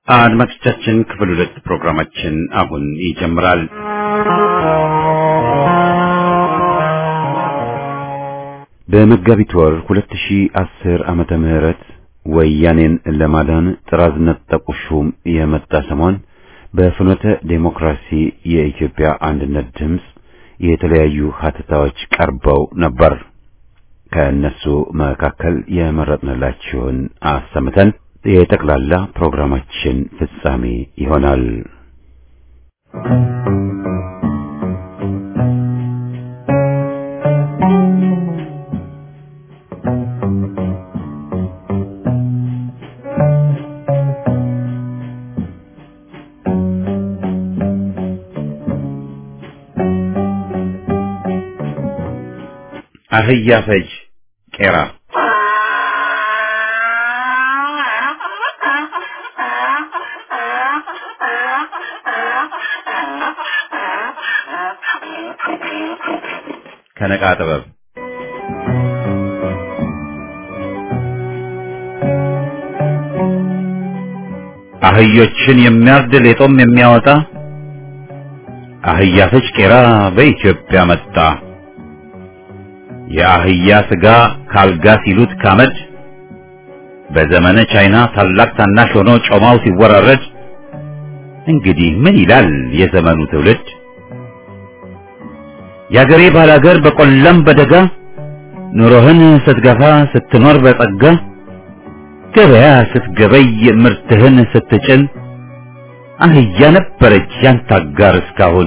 አድማጮቻችን ክፍል 2 ፕሮግራማችን አሁን ይጀምራል። በመጋቢት ወር 2010 ዓመተ ምህረት ወያኔን ለማዳን ጥራዝ ነጠቁ ሹም የመጣ ሰሞን በፍኖተ ዴሞክራሲ የኢትዮጵያ አንድነት ድምጽ የተለያዩ ሀተታዎች ቀርበው ነበር። ከእነሱ መካከል የመረጥንላችሁን አሰምተን የጠቅላላ ፕሮግራማችን ፍጻሜ ይሆናል። አህያ ፈጅ ቄራ ከነቃ ጥበብ አህዮችን የሚያርድ ሌጦም የሚያወጣ አህያ ፈጅ ቄራ በኢትዮጵያ መጣ። የአህያ ስጋ ካልጋ ሲሉት ካመድ በዘመነ ቻይና ታላቅ ታናሽ ሆኖ ጮማው ሲወራረድ እንግዲህ ምን ይላል የዘመኑ ትውልድ? ያገሬ ባላገር በቆላም በደጋ ኑሮህን ስትገፋ ስትኖር በጸጋ ገበያ ስትገበይ ምርትህን ስትጭን አህያ ነበረች ያንተ አጋር እስካሁን።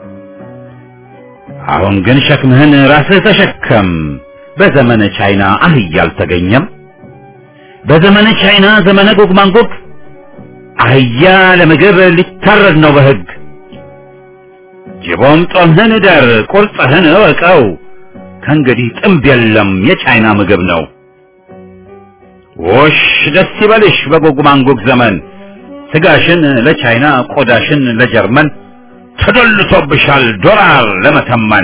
አሁን ግን ሸክምህን ራስህ ተሸከም፣ በዘመነ ቻይና አህያ አልተገኘም። በዘመነ ቻይና ዘመነ ጎግ ማንጎግ አህያ ለምግብ ሊታረድ ነው በሕግ። ጅቦም ጦምህን እደር ቁርጥህን እወቀው፣ ከእንግዲህ ጥምብ የለም የቻይና ምግብ ነው። ወሽ ደስ ይበልሽ በጎግ ማንጎግ ዘመን፣ ስጋሽን ለቻይና ቆዳሽን ለጀርመን ተደልቶብሻል ዶላር ለመተመን።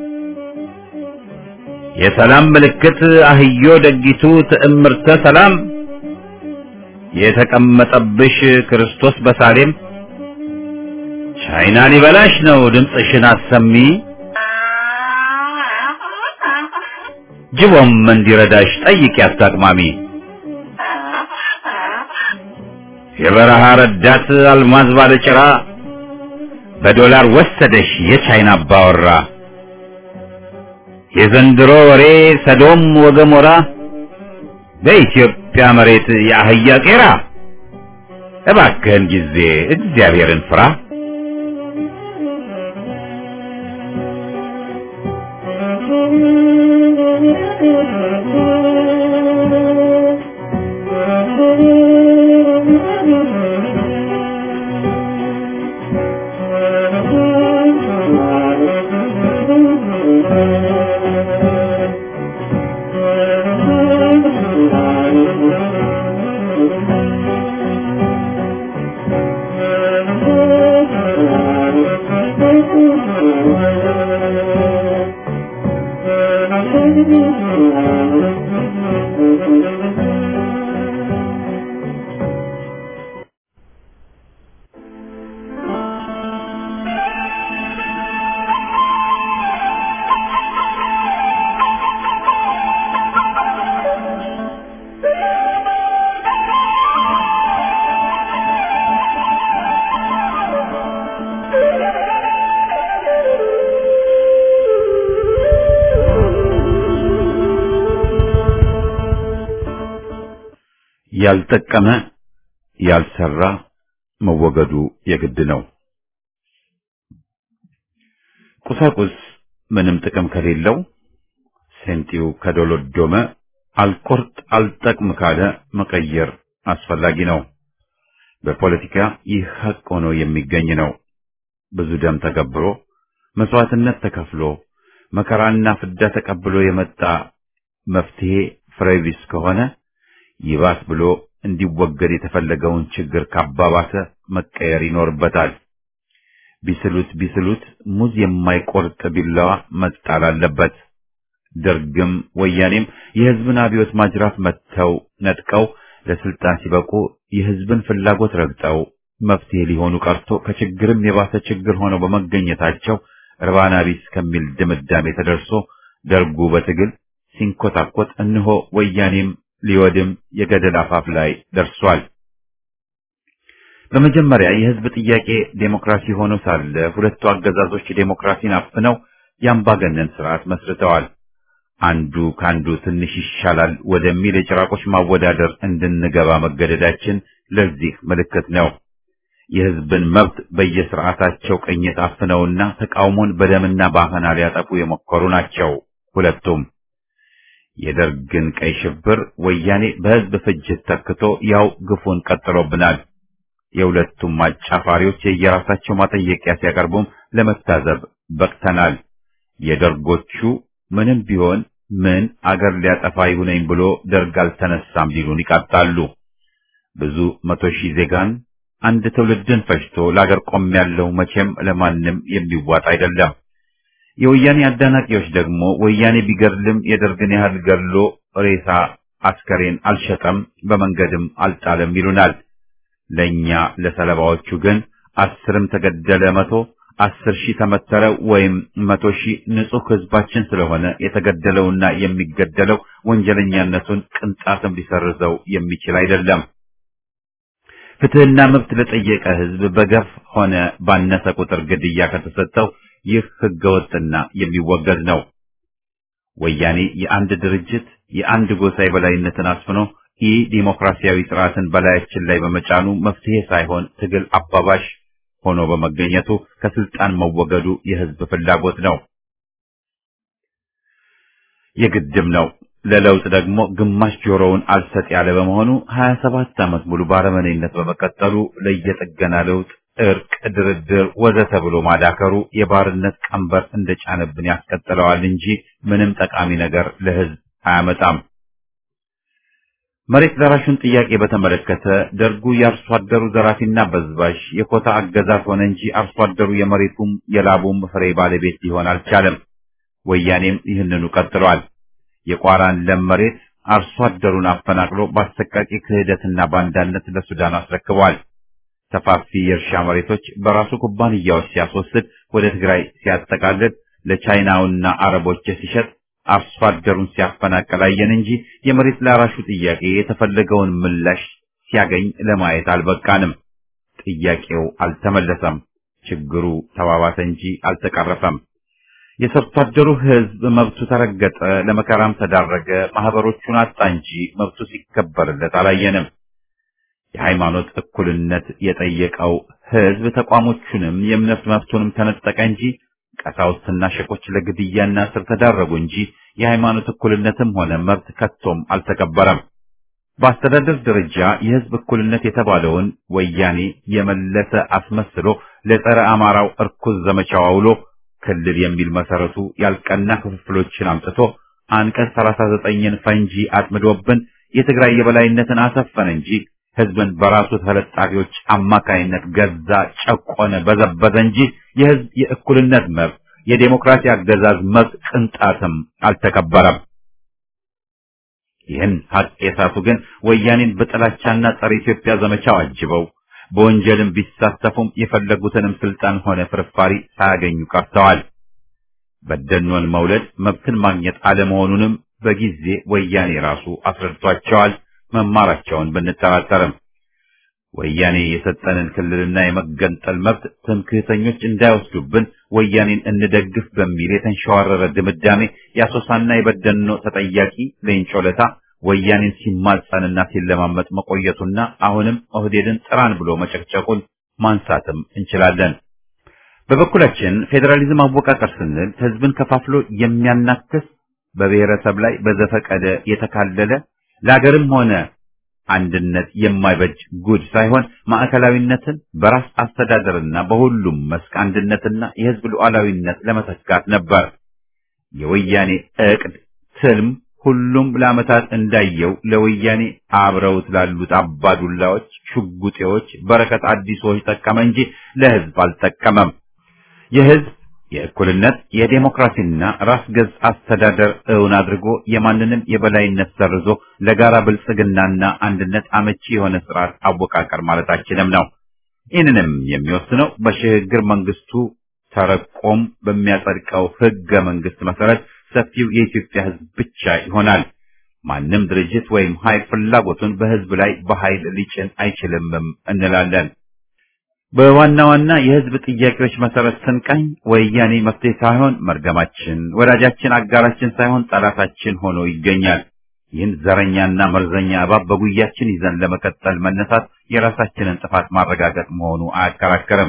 የሰላም ምልክት አህዮ ደጊቱ ትዕምርተ ሰላም፣ የተቀመጠብሽ ክርስቶስ በሳሌም። ቻይና ሊበላሽ ነው ድምፅሽን አሰሚ፣ ጅቦም እንዲረዳሽ ጠይቂ አታቅማሚ። የበረሃ ረዳት አልማዝ ባለጭራ በዶላር ወሰደሽ የቻይና አባወራ። የዘንድሮ ወሬ ሰዶም ወገሞራ፣ በኢትዮጵያ መሬት የአህያ ቄራ። እባክህን ጊዜ እግዚአብሔርን ፍራ። ያልጠቀመ ያልሰራ መወገዱ የግድ ነው። ቁሳቁስ ምንም ጥቅም ከሌለው ሴንቲው ከዶሎዶመ አልቆርጥ አልጠቅም ካለ መቀየር አስፈላጊ ነው። በፖለቲካ ይህ ሐቅ ሆኖ የሚገኝ ነው። ብዙ ደም ተገብሮ መስዋዕትነት ተከፍሎ መከራና ፍዳ ተቀብሎ የመጣ መፍትሄ ፍሬቢስ ከሆነ ይባስ ብሎ እንዲወገድ የተፈለገውን ችግር ካባባሰ መቀየር ይኖርበታል። ቢስሉት ሙዝ የማይቆርጥ ቢላዋ መጣል አለበት። ደርግም ወያኔም የህዝብን አብዮት ማጅራት መተው ነጥቀው ለስልጣን ሲበቁ የህዝብን ፍላጎት ረግጠው መፍትሄ ሊሆኑ ቀርቶ ከችግርም የባሰ ችግር ሆነው በመገኘታቸው ርባና ቢስ ከሚል ድምዳሜ ተደርሶ ደርጉ በትግል ሲንኮታኮት እነሆ ወያኔም ሊወድም የገደል አፋፍ ላይ ደርሷል። በመጀመሪያ የህዝብ ጥያቄ ዴሞክራሲ ሆኖ ሳለ ሁለቱ አገዛዞች ዴሞክራሲን አፍነው የአምባገነን ስርዓት መስርተዋል። አንዱ ካንዱ ትንሽ ይሻላል ወደሚል የጭራቆች ማወዳደር እንድንገባ መገደዳችን ለዚህ ምልክት ነው። የህዝብን መብት በየስርዓታቸው ቅኝት አፍነውና ተቃውሞን በደምና በአፈና ሊያጠፉ የሞከሩ ናቸው ሁለቱም። የደርግን ቀይ ሽብር ወያኔ በህዝብ ፍጅት ተክቶ ያው ግፉን ቀጥሎብናል። የሁለቱም አጫፋሪዎች የየራሳቸው ማጠየቂያ ሲያቀርቡም ለመታዘብ በቅተናል። የደርጎቹ ምንም ቢሆን ምን አገር ሊያጠፋ ይሁነኝ ብሎ ደርግ አልተነሳም ሊሉን ይቃጣሉ። ብዙ መቶ ሺህ ዜጋን አንድ ትውልድን ፈጅቶ ለአገር ቆሜያለሁ መቼም ለማንም የሚዋጥ አይደለም። የወያኔ አዳናቂዎች ደግሞ ወያኔ ቢገድልም የደርግን ያህል ገድሎ ሬሳ አስከሬን አልሸጠም፣ በመንገድም አልጣለም ይሉናል። ለኛ ለሰለባዎቹ ግን 10ም ተገደለ 100 10,000 ተመተረ ወይም 100,000 ንጹህ ህዝባችን ስለሆነ የተገደለውና የሚገደለው ወንጀለኛነቱን ቅንጣትም ሊሰርዘው የሚችል አይደለም። ፍትህና መብት ለጠየቀ ህዝብ በገፍ ሆነ ባነሰ ቁጥር ግድያ ከተሰጠው ይህ ህገወጥና የሚወገዝ ነው። ወያኔ የአንድ ድርጅት የአንድ ጎሳ የበላይነትን አስፍኖ ዲሞክራሲያዊ ስርዓትን በላያችን ላይ በመጫኑ መፍትሄ ሳይሆን ትግል አባባሽ ሆኖ በመገኘቱ ከስልጣን መወገዱ የህዝብ ፍላጎት ነው፣ የግድም ነው። ለለውጥ ደግሞ ግማሽ ጆሮውን አልሰጥ ያለ በመሆኑ 27 ዓመት ሙሉ ባረመኔነት በመቀጠሉ ለየጥገና ለውጥ፣ እርቅ፣ ድርድር ወዘተ ብሎ ማዳከሩ የባርነት ቀንበር እንደጫነብን ያስቀጥለዋል እንጂ ምንም ጠቃሚ ነገር ለህዝብ አያመጣም። መሬት ዘራሹን ጥያቄ በተመለከተ ደርጉ የአርሶ አደሩ ዘራፊና በዝባዥ የኮታ አገዛዝ ሆነ እንጂ አርሶ አደሩ የመሬቱም የላቡም ፍሬ ባለቤት ሊሆን አልቻለም። ወያኔም ይህንኑ ቀጥሏል። የቋራን ለም መሬት አርሶ አደሩን አፈናቅሎ በአሰቃቂ ክህደትና ባንዳነት ለሱዳን አስረክቧል። ሰፋፊ የእርሻ መሬቶች በራሱ ኩባንያዎች ሲያስወስድ ወደ ትግራይ ሲያጠቃልል ለቻይናውና አረቦች ሲሸጥ አርሶ አደሩን ሲያፈናቅል አየን እንጂ የመሬት ላራሹ ጥያቄ የተፈለገውን ምላሽ ሲያገኝ ለማየት አልበቃንም። ጥያቄው አልተመለሰም። ችግሩ ተባባሰ እንጂ አልተቀረፈም። የሰርቶ አደሩ ህዝብ መብቱ ተረገጠ፣ ለመከራም ተዳረገ፣ ማህበሮቹን አጣ እንጂ መብቱ ሲከበርለት አላየንም። የሃይማኖት እኩልነት የጠየቀው ህዝብ ተቋሞቹንም የእምነት መብቱንም ተነጠቀ እንጂ ቀሳውስትና ሸቆች ለግድያና እስር ተዳረጉ እንጂ የሃይማኖት እኩልነትም ሆነ መብት ከቶም አልተከበረም። በአስተዳደር ደረጃ የህዝብ እኩልነት የተባለውን ወያኔ የመለሰ አስመስሎ ለጸረ አማራው እርኩስ ዘመቻው አውሎ ክልል የሚል መሰረቱ ያልቀና ክፍፍሎችን አምጥቶ አንቀጽ 39ን ፈንጂ አጥምዶብን የትግራይ የበላይነትን አሰፈነ እንጂ ህዝብን በራሱ ተለጣፊዎች አማካይነት ገዛ፣ ጨቆነ፣ በዘበዘ እንጂ የህዝብ የእኩልነት መብት የዴሞክራሲ አገዛዝ መብት ቅንጣትም አልተከበረም። ይህን ሀቅ የሳቱ ግን ወያኔን በጥላቻና ጸረ ኢትዮጵያ ዘመቻው አጅበው በወንጀልም ቢሳተፉም የፈለጉትንም ስልጣን ሆነ ፍርፋሪ ሳያገኙ ቀርተዋል። በደኖን መውለድ መብትን ማግኘት አለመሆኑንም በጊዜ ወያኔ ራሱ አስረድቷቸዋል። መማራቸውን ብንጠራጠርም ወያኔ የሰጠንን ክልልና የመገንጠል መብት ትምክህተኞች እንዳይወስዱብን ወያኔን እንደግፍ በሚል የተንሸዋረረ ድምዳሜ የአሶሳና የበደኖ ተጠያቂ ሌንጮ ለታ ወያኔን ሲማጸንና ሲለማመጥ መቆየቱና አሁንም ኦህዴድን ጥራን ብሎ መጨቅጨቁን ማንሳትም እንችላለን። በበኩላችን ፌዴራሊዝም አወቃቀር ስንል ህዝብን ከፋፍሎ የሚያናክስ በብሔረሰብ ላይ በዘፈቀደ የተካለለ ለሀገርም ሆነ አንድነት የማይበጅ ጉድ ሳይሆን ማዕከላዊነትን በራስ አስተዳደርና በሁሉም መስክ አንድነትና የህዝብ ሉዓላዊነት ለመተካት ነበር። የወያኔ ዕቅድ ትልም ሁሉም ለዓመታት እንዳየው ለወያኔ አብረውት ላሉት አባዱላዎች፣ ሽጉጤዎች፣ በረከት አዲሶች ጠቀመ እንጂ ለህዝብ አልጠቀመም። የህዝብ የእኩልነት የዴሞክራሲና ራስ ገዝ አስተዳደር እውን አድርጎ የማንንም የበላይነት ሰርዞ ለጋራ ብልጽግናና አንድነት አመቺ የሆነ ስርዓት አወቃቀር ማለታችንም ነው። ይህንንም የሚወስነው በሽግግር መንግስቱ ተረቆም በሚያጸድቀው ህገ መንግስት መሰረት ሰፊው የኢትዮጵያ ህዝብ ብቻ ይሆናል። ማንም ድርጅት ወይም ኃይል ፍላጎቱን በህዝብ ላይ በኃይል ሊጭን አይችልም እንላለን። በዋና ዋና የህዝብ ጥያቄዎች መሰረት ስንቃኝ ወያኔ መፍትሄ ሳይሆን መርገማችን፣ ወዳጃችን፣ አጋራችን ሳይሆን ጠላታችን ሆኖ ይገኛል። ይህን ዘረኛና መርዘኛ እባብ በጉያችን ይዘን ለመቀጠል መነሳት የራሳችንን ጥፋት ማረጋገጥ መሆኑ አያከራከርም።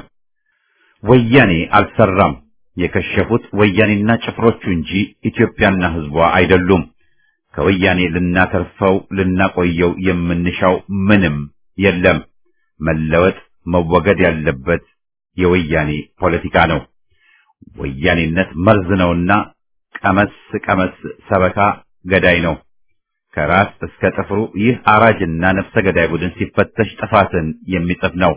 ወያኔ አልሰራም። የከሸፉት ወያኔና ጭፍሮቹ እንጂ ኢትዮጵያና ህዝቧ አይደሉም። ከወያኔ ልናተርፈው ልናቆየው የምንሻው ምንም የለም። መለወጥ መወገድ ያለበት የወያኔ ፖለቲካ ነው። ወያኔነት መርዝ ነውና ቀመስ ቀመስ ሰበካ ገዳይ ነው። ከራስ እስከ ጥፍሩ ይህ አራጅና ነፍሰ ገዳይ ቡድን ሲፈተሽ ጥፋትን የሚጽፍ ነው።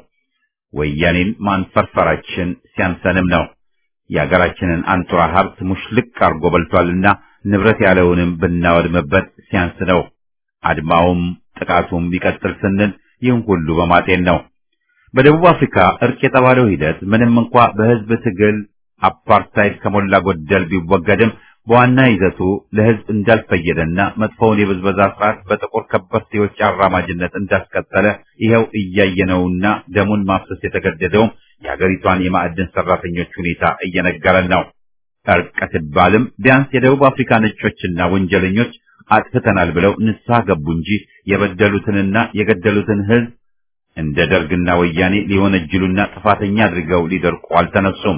ወያኔን ማንፈርፈራችን ሲያንሰንም ነው። የሀገራችንን አንጡራ ሀብት ሙሽልቅ አርጎ በልቷልና ንብረት ያለውንም ብናወድምበት ሲያንስ ነው። አድማውም ጥቃቱም ሊቀጥል ስንል ይህን ሁሉ በማጤን ነው። በደቡብ አፍሪካ እርቅ የተባለው ሂደት ምንም እንኳ በህዝብ ትግል አፓርታይድ ከሞላ ጎደል ቢወገድም በዋና ይዘቱ ለህዝብ እንዳልፈየደና መጥፎውን የብዝበዛ ስርዓት በጥቁር ከበርቴዎች አራማጅነት እንዳስቀጠለ ይኸው እያየነውና ደሙን ማፍሰስ የተገደደውም የሀገሪቷን የማዕድን ሰራተኞች ሁኔታ እየነገረን ነው። እርቅ ሲባልም ቢያንስ የደቡብ አፍሪካ ነጮችና ወንጀለኞች አጥፍተናል ብለው ንስሐ ገቡ እንጂ የበደሉትንና የገደሉትን ህዝብ እንደ ደርግና ወያኔ ሊወነጅሉና ጥፋተኛ አድርገው ሊደርቁ አልተነሱም።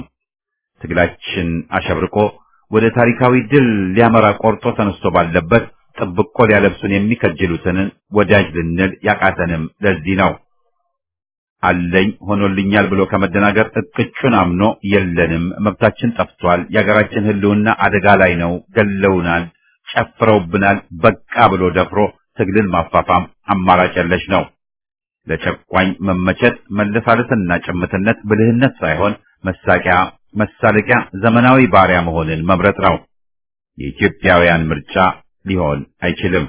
ትግላችን አሸብርቆ ወደ ታሪካዊ ድል ሊያመራ ቆርጦ ተነስቶ ባለበት ጥብቆ ሊያለብሱን የሚከጅሉትን ወዳጅ ልንል ያቃተንም ለዚህ ነው። አለኝ ሆኖልኛል ብሎ ከመደናገር እቅጩን አምኖ የለንም፣ መብታችን ጠፍቷል፣ የሀገራችን ህልውና አደጋ ላይ ነው፣ ገለውናል፣ ጨፍረውብናል፣ በቃ ብሎ ደፍሮ ትግልን ማፋፋም አማራጭ የለሽ ነው። ለጨቋኝ መመቸት መለሳለስና ጭምትነት ብልህነት ሳይሆን መሳለቂያ ዘመናዊ ባሪያ መሆንን መምረጥ ነው። የኢትዮጵያውያን ምርጫ ሊሆን አይችልም።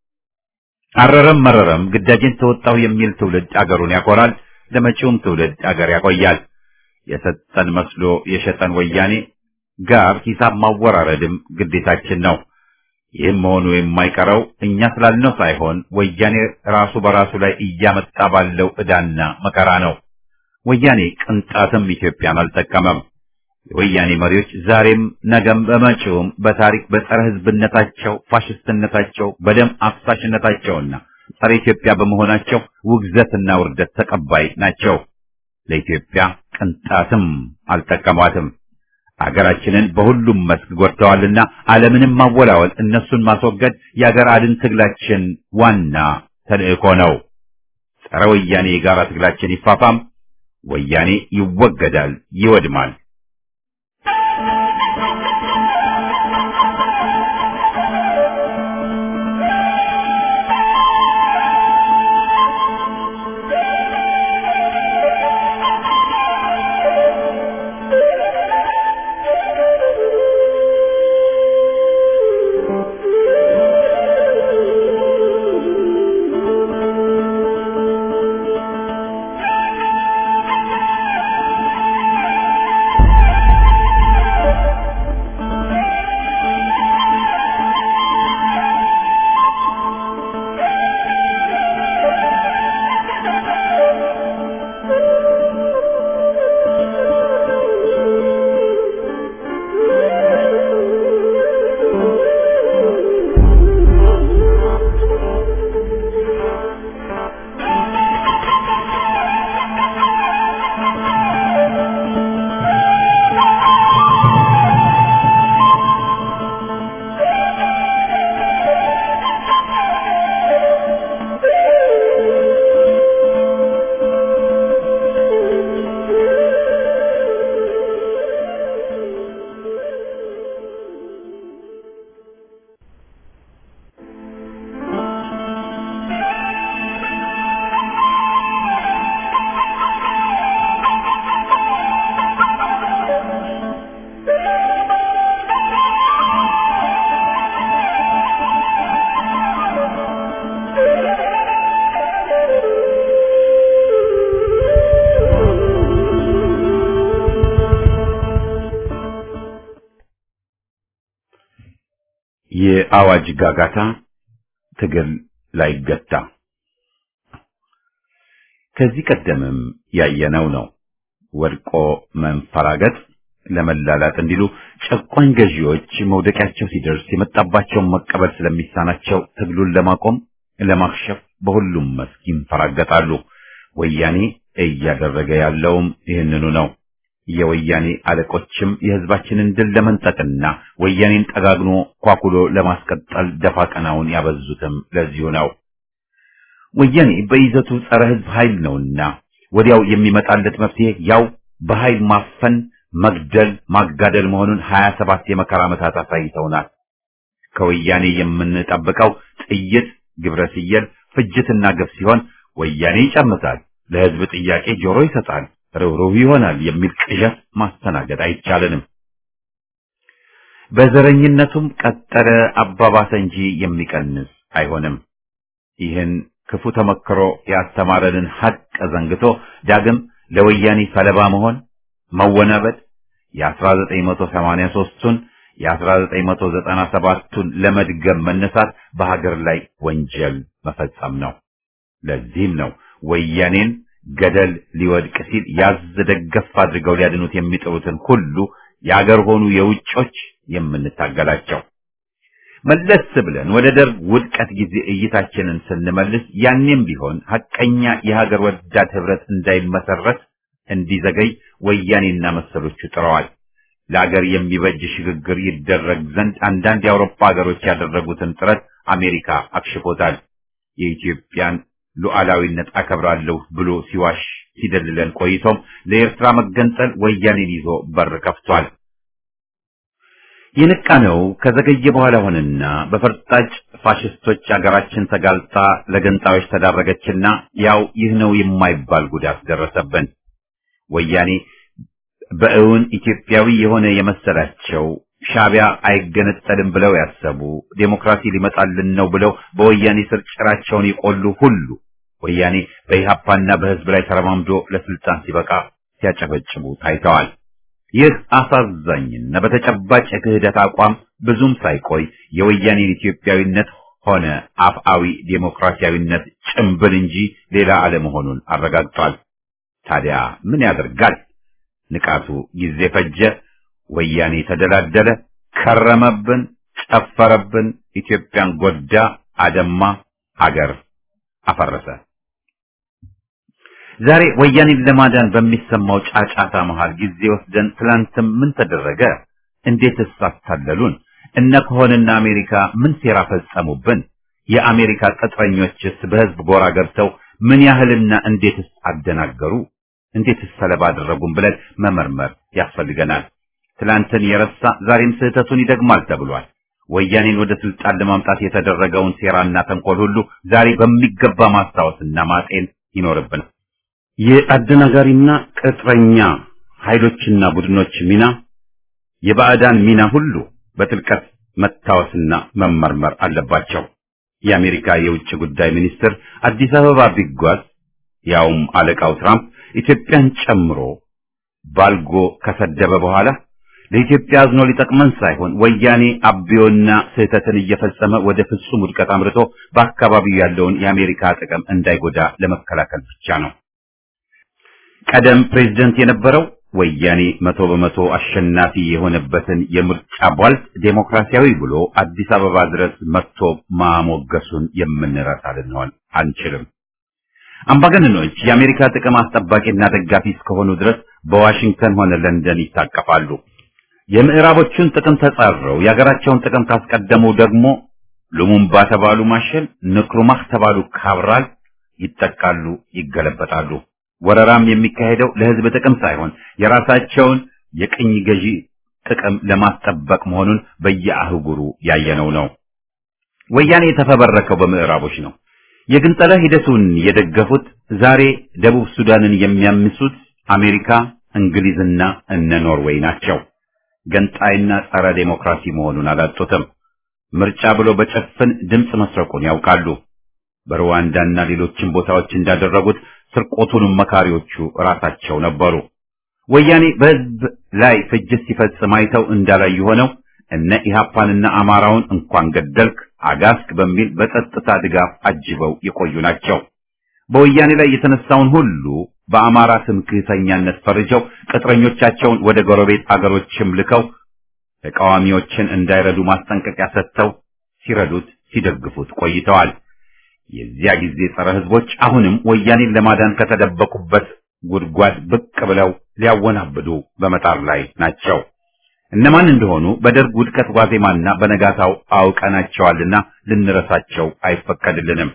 አረረም መረረም ግዳጅን ተወጣው የሚል ትውልድ አገሩን ያኮራል፣ ለመጪውም ትውልድ አገር ያቆያል። የሰጠን መስሎ የሸጠን ወያኔ ጋር ሂሳብ ማወራረድም ግዴታችን ነው። ይህም መሆኑ የማይቀረው እኛ ስላልነው ሳይሆን ወያኔ ራሱ በራሱ ላይ እያመጣ ባለው ዕዳና መከራ ነው። ወያኔ ቅንጣትም ኢትዮጵያን አልጠቀመም። የወያኔ መሪዎች ዛሬም ነገም በመጪውም በታሪክ በጸረ ሕዝብነታቸው፣ ፋሽስትነታቸው፣ በደም አፍሳሽነታቸውና ጸረ ኢትዮጵያ በመሆናቸው ውግዘትና ውርደት ተቀባይ ናቸው። ለኢትዮጵያ ቅንጣትም አልጠቀሟትም። አገራችንን በሁሉም መስክ ጎድተዋልና ዓለምንም ማወላወል እነሱን ማስወገድ የአገር አድን ትግላችን ዋና ተልእኮ ነው። ጸረ ወያኔ የጋራ ትግላችን ይፋፋም። ወያኔ ይወገዳል፣ ይወድማል። የአዋጅ ጋጋታ ትግል ላይ ገታ። ከዚህ ቀደምም ያየነው ነው። ወድቆ መንፈራገጥ ለመላላጥ እንዲሉ ጨቋኝ ገዢዎች መውደቂያቸው ሲደርስ የመጣባቸውን መቀበል ስለሚሳናቸው ትግሉን ለማቆም ለማክሸፍ በሁሉም መስክ ይንፈራገጣሉ። ወያኔ እያደረገ ያለውም ይህንኑ ነው። የወያኔ አለቆችም የህዝባችንን ድል ለመንጠቅና ወያኔን ጠጋግኖ ኳኩሎ ለማስቀጠል ደፋ ቀናውን ያበዙትም ለዚሁ ነው። ወያኔ በይዘቱ ጸረ ህዝብ ኃይል ነውና ወዲያው የሚመጣለት መፍትሄ ያው በኃይል ማፈን፣ መግደል፣ ማጋደል መሆኑን 27 የመከራ ዓመታት አሳይተውናል። ከወያኔ የምንጠብቀው ጥይት፣ ግብረ ስየል፣ ፍጅትና ግፍ ሲሆን ወያኔ ይጨምታል፣ ለህዝብ ጥያቄ ጆሮ ይሰጣል፣ ርኅሩህ ይሆናል የሚል ቅዠት ማስተናገድ አይቻልንም። በዘረኝነቱም ቀጠለ አባባሰ እንጂ የሚቀንስ አይሆንም። ይህን ክፉ ተመክሮ ያስተማረንን ሐቅ ዘንግቶ ዳግም ለወያኔ ሰለባ መሆን፣ መወናበድ የ1983ቱን የ1997ቱን ለመድገም መነሳት በሀገር ላይ ወንጀል መፈጸም ነው። ለዚህም ነው ወያኔን ገደል ሊወድቅ ሲል ያዝ ደገፍ አድርገው ሊያድኑት የሚጥሩትን ሁሉ የአገር ሆኑ የውጮች የምንታገላቸው። መለስ ብለን ወደ ደርግ ውድቀት ጊዜ እይታችንን ስንመልስ ያኔም ቢሆን ሐቀኛ የሀገር ወዳድ ህብረት እንዳይመሰረት እንዲዘገይ ወያኔና መሰሎቹ ጥረዋል። ለሀገር የሚበጅ ሽግግር ይደረግ ዘንድ አንዳንድ የአውሮፓ ሀገሮች ያደረጉትን ጥረት አሜሪካ አክሽፎታል። የኢትዮጵያን ሉዓላዊነት አከብራለሁ ብሎ ሲዋሽ ሲደልለን ቆይቶም ለኤርትራ መገንጠል ወያኔን ይዞ በር ከፍቷል። የነቃነው ከዘገየ በኋላ ሆነና በፈርጣጭ ፋሽስቶች ሀገራችን ተጋልጣ ለገንጣዮች ተዳረገችና ያው ይህ ነው የማይባል ጉዳት ደረሰብን። ወያኔ በእውን ኢትዮጵያዊ የሆነ የመሰላቸው ሻዕቢያ አይገነጠልም ብለው ያሰቡ ዴሞክራሲ ሊመጣልን ነው ብለው በወያኔ ስር ጭራቸውን የቆሉ ሁሉ ወያኔ በኢህአፓና በህዝብ ላይ ተረማምዶ ለስልጣን ሲበቃ ሲያጨበጭቡ ታይተዋል። ይህ አሳዛኝና በተጨባጭ የክህደት አቋም ብዙም ሳይቆይ የወያኔን ኢትዮጵያዊነት ሆነ አፍአዊ ዴሞክራሲያዊነት ጭምብል እንጂ ሌላ አለመሆኑን አረጋግጧል። ታዲያ ምን ያደርጋል? ንቃቱ ጊዜ ፈጀ። ወያኔ ተደላደለ፣ ከረመብን፣ ጨፈረብን፣ ኢትዮጵያን ጎዳ፣ አደማ፣ አገር አፈረሰ። ዛሬ ወያኔን ለማዳን በሚሰማው ጫጫታ መሃል ጊዜ ወስደን ትላንትም ምን ተደረገ? እንዴትስ አታለሉን? እነ ከሆነና አሜሪካ ምን ሴራ ፈጸሙብን? የአሜሪካ ቅጥረኞችስ በህዝብ ጎራ ገብተው ምን ያህልና እንዴትስ አደናገሩ? እንዴትስ ሰለባ አደረጉን ብለን መመርመር ያስፈልገናል። ትላንትን የረሳ ዛሬም ስህተቱን ይደግማል ተብሏል። ወያኔን ወደ ስልጣን ለማምጣት የተደረገውን ሴራና ተንኮል ሁሉ ዛሬ በሚገባ ማስታወስና ማጤን ይኖርብናል። የአደናጋሪና ቅጥረኛ ኃይሎችና ቡድኖች ሚና፣ የባዕዳን ሚና ሁሉ በጥልቀት መታወስና መመርመር አለባቸው። የአሜሪካ የውጭ ጉዳይ ሚኒስትር አዲስ አበባ ቢጓዝ ያውም አለቃው ትራምፕ ኢትዮጵያን ጨምሮ ባልጎ ከሰደበ በኋላ ለኢትዮጵያ አዝኖ ሊጠቅመን ሳይሆን ወያኔ አብዮና ስህተትን እየፈጸመ ወደ ፍጹም ውድቀት አምርቶ በአካባቢው ያለውን የአሜሪካ ጥቅም እንዳይጎዳ ለመከላከል ብቻ ነው። ቀደም ፕሬዝደንት የነበረው ወያኔ 100% አሸናፊ የሆነበትን የምርጫ ቧልት ዴሞክራሲያዊ ብሎ አዲስ አበባ ድረስ መጥቶ ማሞገሱን የምንረሳ ልንሆን አንችልም። አምባገነኖች የአሜሪካ ጥቅም አስጠባቂና ደጋፊ እስከሆኑ ድረስ በዋሽንግተን ሆነ ለንደን ይታቀፋሉ። የምዕራቦቹን ጥቅም ተጻረው የሀገራቸውን ጥቅም ካስቀደሙ ደግሞ ሉሙምባ ተባሉ ማሸል፣ ንክሩማህ ተባሉ ካብራል ይጠቃሉ፣ ይገለበጣሉ። ወረራም የሚካሄደው ለህዝብ ጥቅም ሳይሆን የራሳቸውን የቅኝ ገዢ ጥቅም ለማስጠበቅ መሆኑን በየአህጉሩ ያየነው ነው። ወያኔ የተፈበረከው በምዕራቦች ነው። የግንጠላ ሂደቱን የደገፉት ዛሬ ደቡብ ሱዳንን የሚያምሱት አሜሪካ፣ እንግሊዝና እነ ኖርዌይ ናቸው። ገንጣይና ጸረ ዴሞክራሲ መሆኑን አላጡትም። ምርጫ ብሎ በጨፍን ድምጽ መስረቁን ያውቃሉ። በሩዋንዳና ሌሎችም ቦታዎች እንዳደረጉት ስርቆቱንም መካሪዎቹ ራሳቸው ነበሩ። ወያኔ በህዝብ ላይ ፍጅት ሲፈጽም አይተው እንዳላዩ ሆነው እነ ኢህአፓንና አማራውን እንኳን ገደልክ አጋስክ በሚል በጸጥታ ድጋፍ አጅበው የቆዩ ናቸው። በወያኔ ላይ የተነሳውን ሁሉ በአማራ ትምክህተኛነት ፈርጀው ቅጥረኞቻቸውን ወደ ጎረቤት አገሮችም ልከው ተቃዋሚዎችን እንዳይረዱ ማስጠንቀቂያ ሰጥተው ሲረዱት ሲደግፉት ቆይተዋል። የዚያ ጊዜ ጸረ ህዝቦች አሁንም ወያኔን ለማዳን ከተደበቁበት ጉድጓድ ብቅ ብለው ሊያወናብዱ በመጣር ላይ ናቸው። እነማን እንደሆኑ በደርግ ውድቀት ዋዜማና በነጋታው አውቀናቸዋልና ልንረሳቸው አይፈቀድልንም።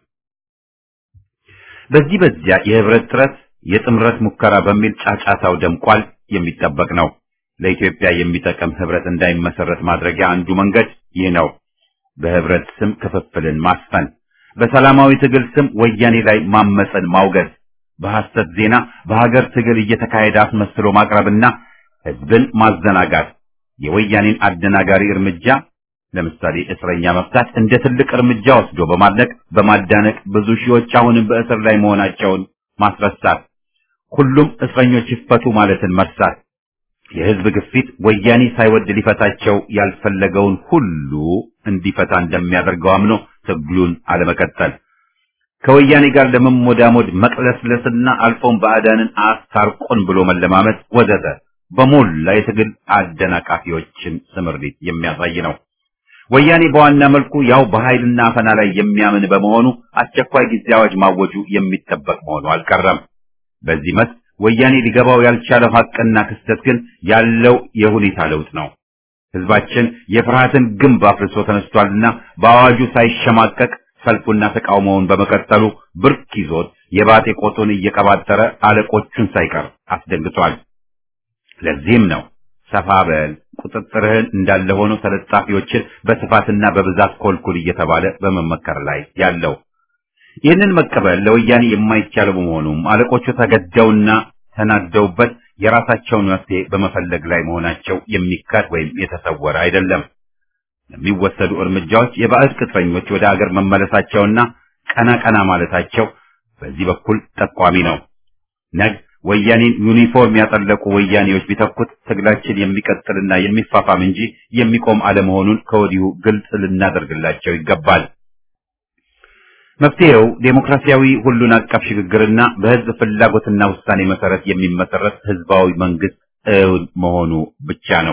በዚያ የህብረት ጥረት የጥምረት ሙከራ በሚል ጫጫታው ደምቋል። የሚጠበቅ ነው። ለኢትዮጵያ የሚጠቅም ህብረት እንዳይመሰረት ማድረጊያ አንዱ መንገድ ይህ ነው። በህብረት ስም ክፍፍልን ማስፈን፣ በሰላማዊ ትግል ስም ወያኔ ላይ ማመጽን ማውገዝ፣ በሐሰት ዜና በሀገር ትግል እየተካሄደ አስመስሎ ማቅረብና ህዝብን ማዘናጋት፣ የወያኔን አደናጋሪ እርምጃ ለምሳሌ እስረኛ መፍታት እንደ ትልቅ እርምጃ ወስዶ በማዳነቅ ብዙ ሺዎች አሁንም በእስር ላይ መሆናቸውን ማስረሳት፣ ሁሉም እስረኞች ይፈቱ ማለትን መርሳት፣ የህዝብ ግፊት ወያኔ ሳይወድ ሊፈታቸው ያልፈለገውን ሁሉ እንዲፈታ እንደሚያደርገው አምኖ ትግሉን አለመቀጠል፣ ከወያኔ ጋር ለመሞዳሞድ መቅለስለስና አልፎም ባዕዳንን አስታርቁን ብሎ መለማመጥ ወዘተ በሞላ የትግል አደናቃፊዎችን ስምሪት የሚያሳይ ነው። ወያኔ በዋና መልኩ ያው በኃይልና አፈና ላይ የሚያምን በመሆኑ አስቸኳይ ጊዜ አዋጅ ማወጁ የሚጠበቅ መሆኑ አልቀረም። በዚህ መስክ ወያኔ ሊገባው ያልቻለው ሐቅና ክስተት ግን ያለው የሁኔታ ለውጥ ነው። ህዝባችን የፍርሃትን ግንብ አፍርሶ ተነስቷልና በአዋጁ ሳይሸማቀቅ ሰልፉና ተቃውሞውን በመቀጠሉ ብርክ ይዞት የባጤ ቆጡን እየቀባጠረ አለቆቹን ሳይቀር አስደንግጧል። ለዚህም ነው ሰፋ በል ቁጥጥርህን እንዳለ ሆኖ ተለጣፊዎችን በስፋትና በብዛት ኮልኩል እየተባለ በመመከር ላይ ያለው። ይህንን መቀበል ለወያኔ የማይቻለው በመሆኑም አለቆቹ ተገደውና ተናደውበት የራሳቸውን መፍትሄ በመፈለግ ላይ መሆናቸው የሚካድ ወይም የተሰወረ አይደለም። የሚወሰዱ እርምጃዎች የባዕድ ቅጥረኞች ወደ አገር መመለሳቸውና ቀና ማለታቸው በዚህ በኩል ጠቋሚ ነው። ነገ ወያኔን ዩኒፎርም ያጠለቁ ወያኔዎች ቢተኩት ትግላችን የሚቀጥልና የሚፋፋም እንጂ የሚቆም አለመሆኑን ከወዲሁ ግልጽ ልናደርግላቸው ይገባል። መፍትሄው ዴሞክራሲያዊ ሁሉን አቀፍ ሽግግርና በህዝብ ፍላጎትና ውሳኔ መሰረት የሚመሰረት ህዝባዊ መንግስት እውን መሆኑ ብቻ ነው።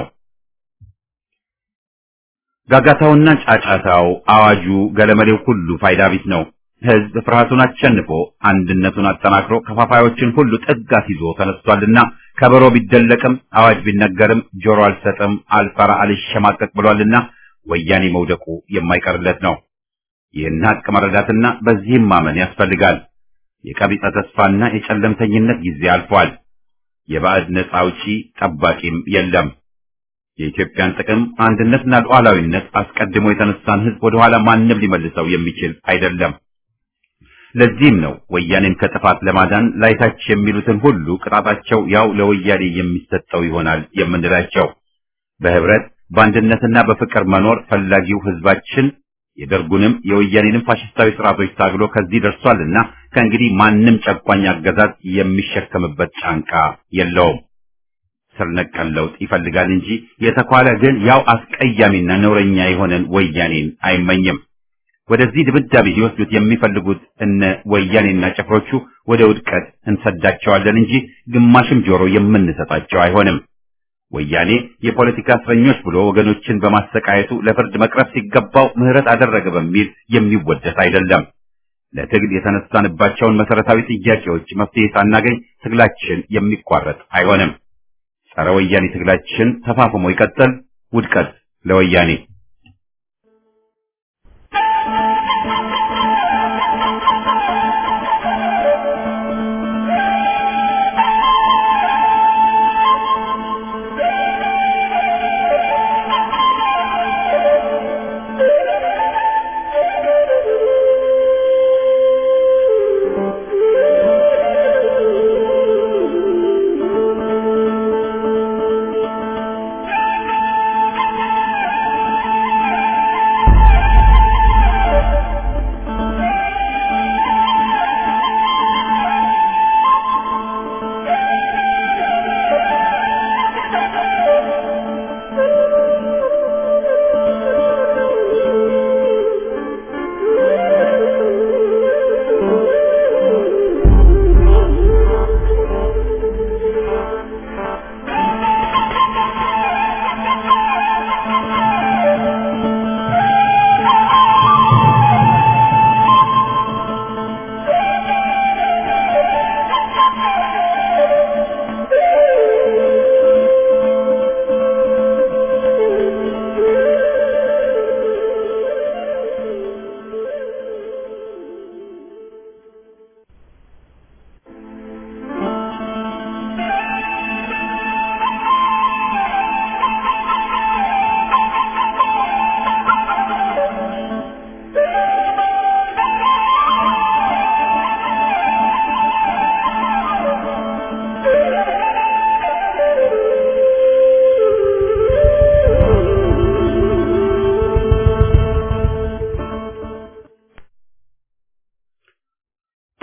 ጋጋታውና ጫጫታው፣ አዋጁ፣ ገለመሌው ሁሉ ፋይዳ ቢስ ነው። ህዝብ ፍርሃቱን አሸንፎ አንድነቱን አጠናክሮ ከፋፋዮችን ሁሉ ጥጋት ይዞ ተነስቷልና ከበሮ ቢደለቅም አዋጅ ቢነገርም ጆሮ አልሰጥም አልፈራ አልሸማቀቅ ብሏልና ወያኔ መውደቁ የማይቀርለት ነው። ይህን ሀቅ መረዳትና በዚህም ማመን ያስፈልጋል። የቀቢጸ ተስፋና የጨለምተኝነት ጊዜ አልፏል። የባዕድ ነፃ አውጪ ጠባቂም የለም። የኢትዮጵያን ጥቅም አንድነትና ሉዓላዊነት አስቀድሞ የተነሳን ህዝብ ወደ ኋላ ማንም ሊመልሰው የሚችል አይደለም። ለዚህም ነው ወያኔን ከጥፋት ለማዳን ላይታች የሚሉትን ሁሉ ቅጣታቸው ያው ለወያኔ የሚሰጠው ይሆናል የምንላቸው። በህብረት በአንድነትና በፍቅር መኖር ፈላጊው ህዝባችን የደርጉንም የወያኔንም ፋሽስታዊ ስርዓቶች ታግሎ ከዚህ ደርሷልና ከእንግዲህ ማንም ጨቋኝ አገዛዝ የሚሸከምበት ጫንቃ የለውም። ስር ነቀል ለውጥ ይፈልጋል እንጂ የተኳለ ግን ያው አስቀያሚና ነውረኛ የሆነን ወያኔን አይመኝም። ወደዚህ ድብዳቤ ሊወስዱት የሚፈልጉት እነ ወያኔና ጭፍሮቹ ወደ ውድቀት እንሰዳቸዋለን እንጂ ግማሽም ጆሮ የምንሰጣቸው አይሆንም። ወያኔ የፖለቲካ እስረኞች ብሎ ወገኖችን በማሰቃየቱ ለፍርድ መቅረብ ሲገባው ምህረት አደረገ በሚል የሚወደስ አይደለም። ለትግል የተነሳንባቸውን መሰረታዊ ጥያቄዎች መፍትሄ ሳናገኝ ትግላችን የሚቋረጥ አይሆንም። ጸረ ወያኔ ትግላችን ተፋፍሞ ይቀጥል። ውድቀት ለወያኔ።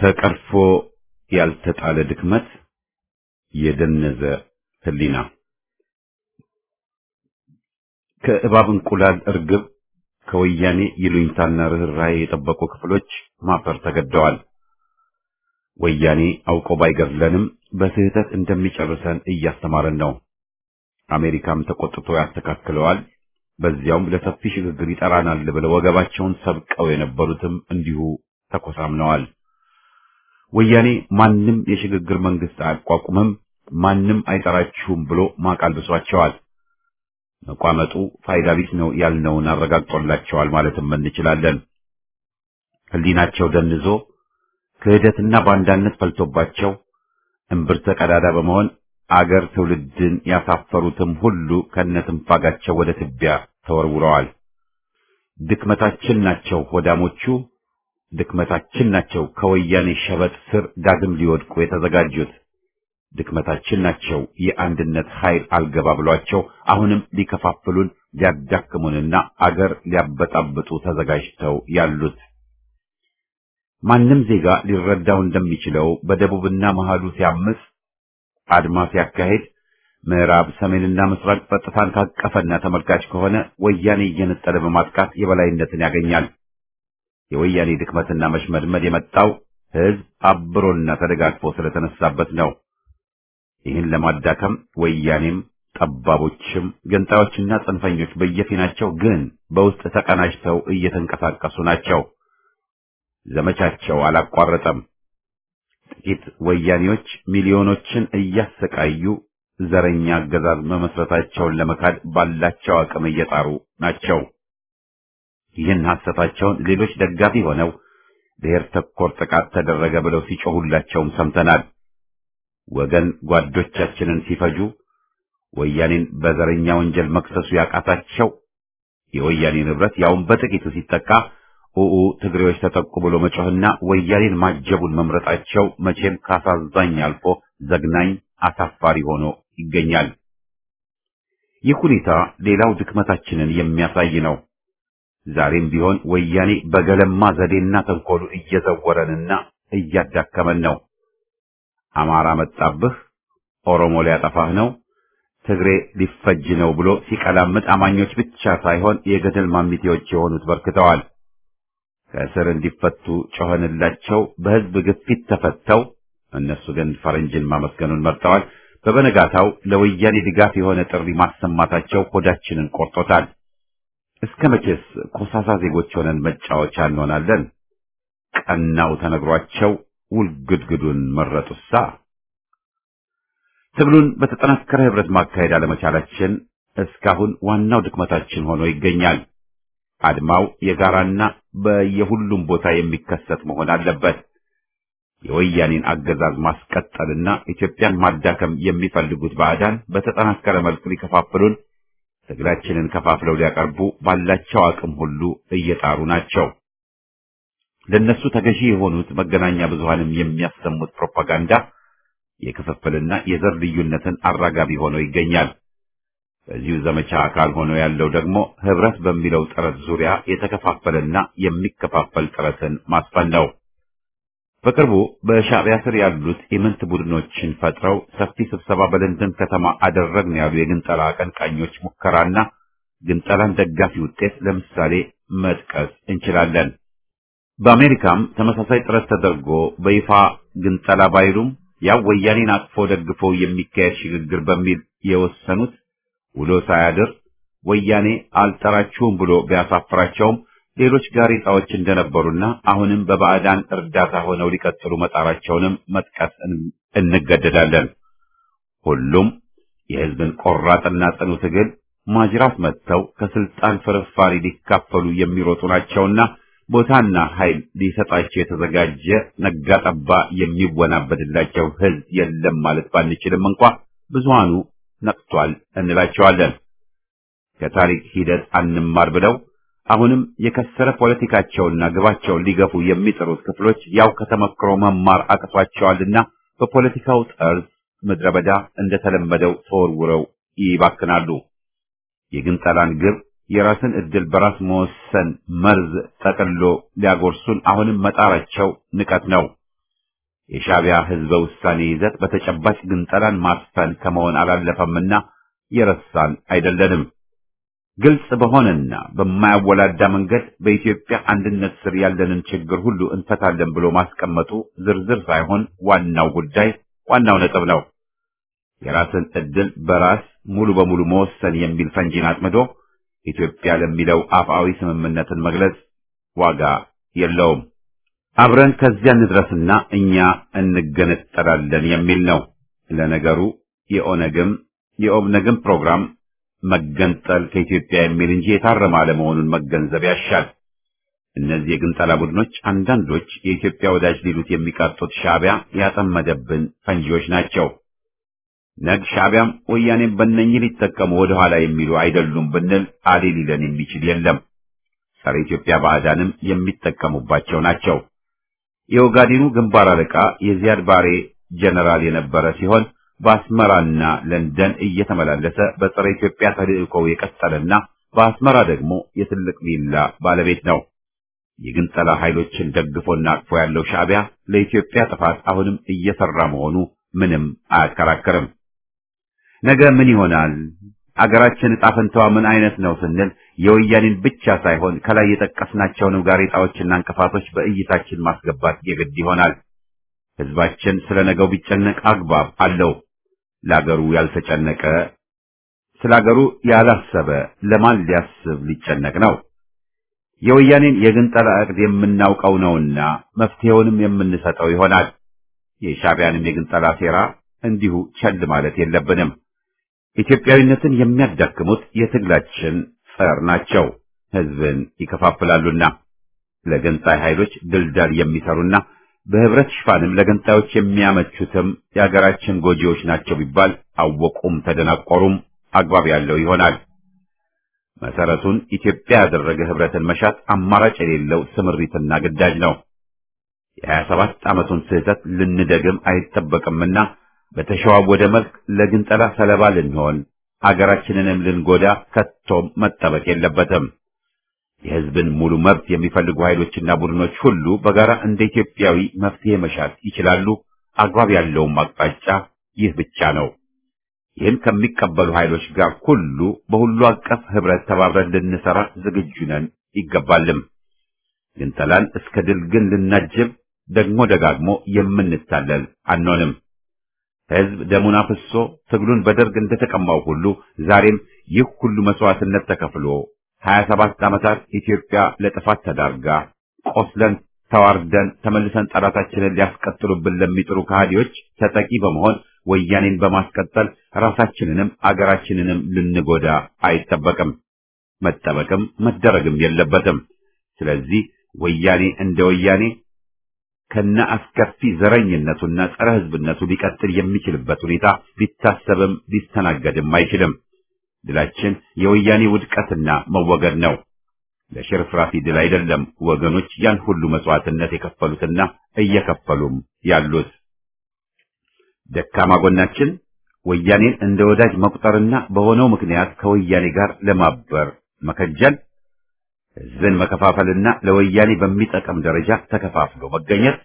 ተቀርፎ ያልተጣለ ድክመት፣ የደነዘ ህሊና። ከእባብ እንቁላል እርግብ ከወያኔ ይሉኝታና ርኅራኄ የጠበቁ ክፍሎች ማፈር ተገደዋል። ወያኔ አውቆ ባይገድለንም በስህተት እንደሚጨርሰን እያስተማረን ነው። አሜሪካም ተቆጥቶ ያስተካክለዋል። በዚያውም ለሰፊ ሽግግር ይጠራናል ብለው ወገባቸውን ሰብቀው የነበሩትም እንዲሁ ተኮሳምነዋል። ወያኔ ማንም የሽግግር መንግስት አያቋቁምም፣ ማንም አይጠራችሁም ብሎ ማቃልብሷቸዋል። መቋመጡ ፋይዳ ቢስ ነው ያልነውን አረጋግጦላቸዋል ማለትም እንችላለን። ህሊናቸው ደንዞ ክህደትና ባንዳነት ፈልቶባቸው እምብርተ ቀዳዳ በመሆን አገር ትውልድን ያሳፈሩትም ሁሉ ከነትንፋጋቸው ወደ ትቢያ ተወርውረዋል። ድክመታችን ናቸው ሆዳሞቹ፣ ድክመታችን ናቸው ከወያኔ ሸበጥ ስር ዳግም ሊወድቁ የተዘጋጁት፣ ድክመታችን ናቸው የአንድነት ኃይል አልገባ ብሏቸው አሁንም ሊከፋፍሉን ሊያዳክሙንና አገር ሊያበጣብጡ ተዘጋጅተው ያሉት። ማንም ዜጋ ሊረዳው እንደሚችለው በደቡብና መሃሉ ሲያምስ አድማ ሲያካሄድ ምዕራብ ሰሜንና ምስራቅ ጸጥታን ካቀፈና ተመልካች ከሆነ ወያኔ እየነጠለ በማጥቃት የበላይነትን ያገኛል። የወያኔ ድክመትና መሽመድመድ የመጣው ህዝብ አብሮና ተደጋግፎ ስለተነሳበት ነው። ይህን ለማዳከም ወያኔም ጠባቦችም ገንጣዮችና ጽንፈኞች በየፊናቸው ግን በውስጥ ተቀናጅተው እየተንቀሳቀሱ ናቸው። ዘመቻቸው አላቋረጠም። ጥቂት ወያኔዎች ሚሊዮኖችን እያሰቃዩ ዘረኛ አገዛዝ መመስረታቸውን ለመካድ ባላቸው አቅም እየጣሩ ናቸው። ይህን ሐሰታቸውን ሌሎች ደጋፊ ሆነው ብሔር ተኮር ጥቃት ተደረገ ብለው ሲጮሁላቸውም ሰምተናል። ወገን ጓዶቻችንን ሲፈጁ ወያኔን በዘረኛ ወንጀል መክሰሱ ያቃታቸው የወያኔ ንብረት ያውን በጥቂቱ ሲጠቃ ትግሬዎች ተጠቁ ብሎ መጮህና ወያኔን ማጀቡን መምረጣቸው መቼም ካሳዛኝ አልፎ ዘግናኝ አሳፋሪ ሆኖ ይገኛል። ይህ ሁኔታ ሌላው ድክመታችንን የሚያሳይ ነው። ዛሬም ቢሆን ወያኔ በገለማ ዘዴና ተንኮሉ እየዘወረንና እያዳከመን ነው። አማራ መጣብህ፣ ኦሮሞ ሊያጠፋህ ነው፣ ትግሬ ሊፈጅ ነው ብሎ ሲቀላምጥ አማኞች ብቻ ሳይሆን የገደል ማሚቴዎች የሆኑት በርክተዋል። ከእስር እንዲፈቱ ጮኸንላቸው፣ በህዝብ ግፊት ተፈተው፣ እነሱ ግን ፈረንጅን ማመስገኑን መርጠዋል። በበነጋታው ለወያኔ ድጋፍ የሆነ ጥሪ ማሰማታቸው ሆዳችንን ቆርጦታል። እስከ መቼስ ኮሳሳ ዜጎች ሆነን መጫወቻ እንሆናለን? ቀናው ተነግሯቸው ውልግድግዱን መረጡሳ። ትግሉን በተጠናከረ ህብረት ማካሄድ አለመቻላችን እስካሁን ዋናው ድክመታችን ሆኖ ይገኛል። አድማው የጋራና በየሁሉም ቦታ የሚከሰት መሆን አለበት። የወያኔን አገዛዝ ማስቀጠልና ኢትዮጵያን ማዳከም የሚፈልጉት ባዕዳን በተጠናከረ መልኩ ሊከፋፍሉን፣ ትግላችንን ከፋፍለው ሊያቀርቡ ባላቸው አቅም ሁሉ እየጣሩ ናቸው። ለነሱ ተገዢ የሆኑት መገናኛ ብዙሃንም የሚያሰሙት ፕሮፓጋንዳ የክፍፍልና የዘር ልዩነትን አራጋቢ ሆኖ ይገኛል። በዚሁ ዘመቻ አካል ሆኖ ያለው ደግሞ ህብረት በሚለው ጥረት ዙሪያ የተከፋፈለና የሚከፋፈል ጥረትን ማስፈን ነው። በቅርቡ በሻዕቢያ ስር ያሉት ኢምንት ቡድኖችን ፈጥረው ሰፊ ስብሰባ በለንደን ከተማ አደረግን ያሉ የግንጠላ አቀንቃኞች ሙከራና ግንጠላን ደጋፊ ውጤት ለምሳሌ መጥቀስ እንችላለን። በአሜሪካም ተመሳሳይ ጥረት ተደርጎ በይፋ ግንጠላ ባይሉም ያው ወያኔን አቅፎ ደግፎ የሚካሄድ ሽግግር በሚል የወሰኑት ውሎ ሳያድር ወያኔ አልጠራችሁም ብሎ ቢያሳፍራቸውም ሌሎች ጋሬጣዎች እንደነበሩና አሁንም በባዕዳን እርዳታ ሆነው ሊቀጥሉ መጣራቸውንም መጥቀስ እንገደዳለን። ሁሉም የህዝብን ቆራጥና ጽኑ ትግል ማጅራት መጥተው ከስልጣን ፍርፋሪ ሊካፈሉ የሚሮጡ ናቸውና ቦታና ኃይል ሊሰጣቸው የተዘጋጀ ነጋጠባ የሚወናበድላቸው ህዝብ የለም ማለት ባንችልም እንኳ ብዙሃኑ ነቅቷል እንላቸዋለን። ከታሪክ ሂደት አንማር ብለው አሁንም የከሰረ ፖለቲካቸውና ግባቸውን ሊገፉ የሚጥሩት ክፍሎች ያው ከተመክሮ መማር አቅቷቸዋልና በፖለቲካው ጠርዝ ምድረ በዳ እንደተለመደው ተወርውረው ይባክናሉ። የግንጠላን ግብ የራስን ዕድል በራስ መወሰን መርዝ ጠቅሎ ሊያጎርሱን አሁንም መጣራቸው ንቀት ነው። የሻዕቢያ ህዝበ ውሳኔ ይዘት በተጨባጭ ግንጠላን ማስፈን ከመሆን አላለፈምና የረሳን አይደለንም። ግልጽ በሆነና በማያወላዳ መንገድ በኢትዮጵያ አንድነት ስር ያለንን ችግር ሁሉ እንፈታለን ብሎ ማስቀመጡ ዝርዝር ሳይሆን ዋናው ጉዳይ ዋናው ነጥብ ነው። የራስን ዕድል በራስ ሙሉ በሙሉ መወሰን የሚል ፈንጂን አጥምዶ ኢትዮጵያ ለሚለው አፍአዊ ስምምነትን መግለጽ ዋጋ የለውም። አብረን ከዚያ እንድረስና እኛ እንገነጠላለን የሚል ነው። ለነገሩ የኦብነግም ፕሮግራም መገንጠል ከኢትዮጵያ የሚል እንጂ የታረመ አለመሆኑን መገንዘብ ያሻል። እነዚህ የግንጠላ ቡድኖች አንዳንዶች የኢትዮጵያ ወዳጅ ሊሉት የሚቃጡት ሻዕቢያ ያጠመደብን ፈንጂዎች ናቸው። ነግ ሻዕቢያም ወያኔም በእነኚህ ሊጠቀሙ ወደ ኋላ የሚሉ አይደሉም ብንል አሌ ሊለን የሚችል የለም። ጸረ ኢትዮጵያ ባዕዳንም የሚጠቀሙባቸው ናቸው። የኦጋዴኑ ግንባር አለቃ የዚያድ ባሬ ጀነራል የነበረ ሲሆን በአስመራና ለንደን እየተመላለሰ በጸረ ኢትዮጵያ ተልእኮው የቀጠለና በአስመራ ደግሞ የትልቅ ቪላ ባለቤት ነው። የግንጠላ ኃይሎችን ደግፎና አቅፎ ያለው ሻዕቢያ ለኢትዮጵያ ጥፋት አሁንም እየሰራ መሆኑ ምንም አያከራከርም። ነገ ምን ይሆናል? አገራችን ዕጣ ፈንታዋ ምን አይነት ነው ስንል የወያኔን ብቻ ሳይሆን ከላይ የጠቀስናቸውን ጋሬጣዎችና እንቅፋቶች በእይታችን ማስገባት የግድ ይሆናል። ሕዝባችን ስለ ነገው ቢጨነቅ አግባብ አለው። ለአገሩ ያልተጨነቀ ስለ አገሩ ያላሰበ ለማን ሊያስብ ሊጨነቅ ነው? የወያኔን የግንጠላ ዕቅድ የምናውቀው ነውና መፍትሄውንም የምንሰጠው ይሆናል። የሻዕቢያንም የግንጠላ ሴራ እንዲሁ ቸል ማለት የለብንም። ኢትዮጵያዊነትን የሚያዳክሙት የትግላችን ጸር ናቸው። ሕዝብን ይከፋፍላሉና ለገንጣይ ኃይሎች ድልዳል የሚሰሩና በህብረት ሽፋንም ለገንጣዮች የሚያመቹትም የሀገራችን ጎጂዎች ናቸው ቢባል አወቁም ተደናቆሩም አግባብ ያለው ይሆናል። መሰረቱን ኢትዮጵያ ያደረገ ህብረትን መሻት አማራጭ የሌለው ስምሪትና ግዳጅ ነው። የ27 ዓመቱን ስህተት ልንደግም አይጠበቅምና በተሸዋወደ መልክ ለግንጠላ ሰለባ ልንሆን አገራችንንም ልንጎዳ ከቶም መጠበቅ የለበትም። የህዝብን ሙሉ መብት የሚፈልጉ ኃይሎችና ቡድኖች ሁሉ በጋራ እንደ ኢትዮጵያዊ መፍትሄ መሻት ይችላሉ። አግባብ ያለውም አቅጣጫ ይህ ብቻ ነው። ይህን ከሚቀበሉ ኃይሎች ጋር ሁሉ በሁሉ አቀፍ ህብረት ተባብረን ልንሰራ ዝግጁ ነን ይገባልም። ግንጠላን እስከ ድል ግን ልናጅብ ደግሞ ደጋግሞ የምንታለል አንሆንም። ህዝብ ደሙን አፍሶ ትግሉን በደርግ እንደተቀማው ሁሉ ዛሬም ይህ ሁሉ መስዋዕትነት ተከፍሎ 27 ዓመታት ኢትዮጵያ ለጥፋት ተዳርጋ ቆስለን ተዋርደን ተመልሰን ጠላታችንን ሊያስቀጥሉብን ለሚጥሩ ከሃዲዎች ተጠቂ በመሆን ወያኔን በማስቀጠል ራሳችንንም አገራችንንም ልንጎዳ አይጠበቅም፣ መጠበቅም መደረግም የለበትም። ስለዚህ ወያኔ እንደ ወያኔ ከነ አስከፊ ዘረኝነቱና ጸረ ህዝብነቱ ሊቀጥል የሚችልበት ሁኔታ ሊታሰብም ሊስተናገድም አይችልም። ድላችን የወያኔ ውድቀትና መወገድ ነው። ለሽርፍራፊ ድል አይደለም ወገኖች ያን ሁሉ መስዋዕትነት የከፈሉትና እየከፈሉም ያሉት። ደካማ ጎናችን ወያኔን እንደ ወዳጅ መቁጠርና በሆነው ምክንያት ከወያኔ ጋር ለማበር መከጀል፣ ህዝብን መከፋፈልና ለወያኔ በሚጠቅም ደረጃ ተከፋፍሎ መገኘት፣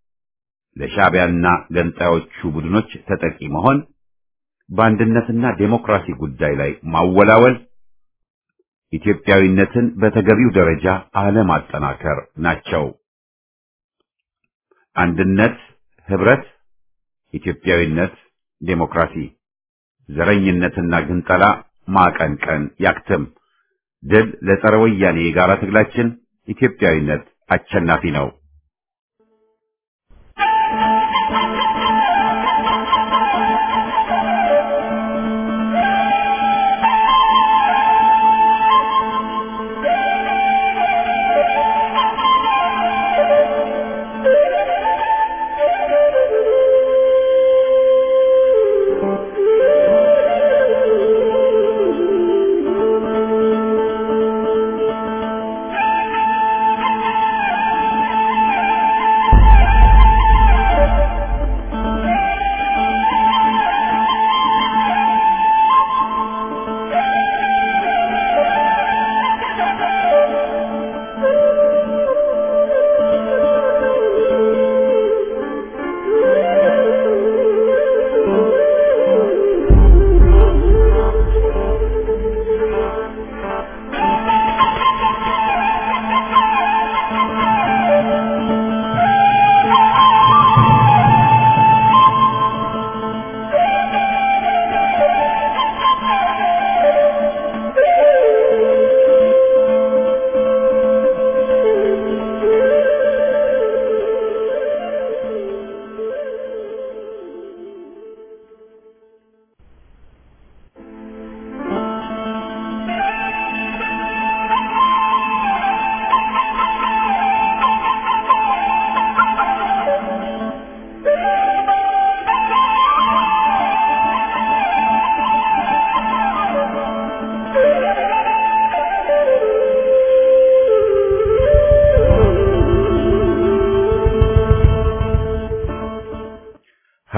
ለሻዕቢያና ገንጣዮቹ ቡድኖች ተጠቂ መሆን፣ በአንድነትና ዴሞክራሲ ጉዳይ ላይ ማወላወል፣ ኢትዮጵያዊነትን በተገቢው ደረጃ አለማጠናከር ናቸው። አንድነት፣ ህብረት፣ ኢትዮጵያዊነት፣ ዴሞክራሲ፣ ዘረኝነትና ግንጠላ ማቀንቀን ያክትም። ድል ለጸረ ወያኔ የጋራ ትግላችን። ኢትዮጵያዊነት አሸናፊ ነው።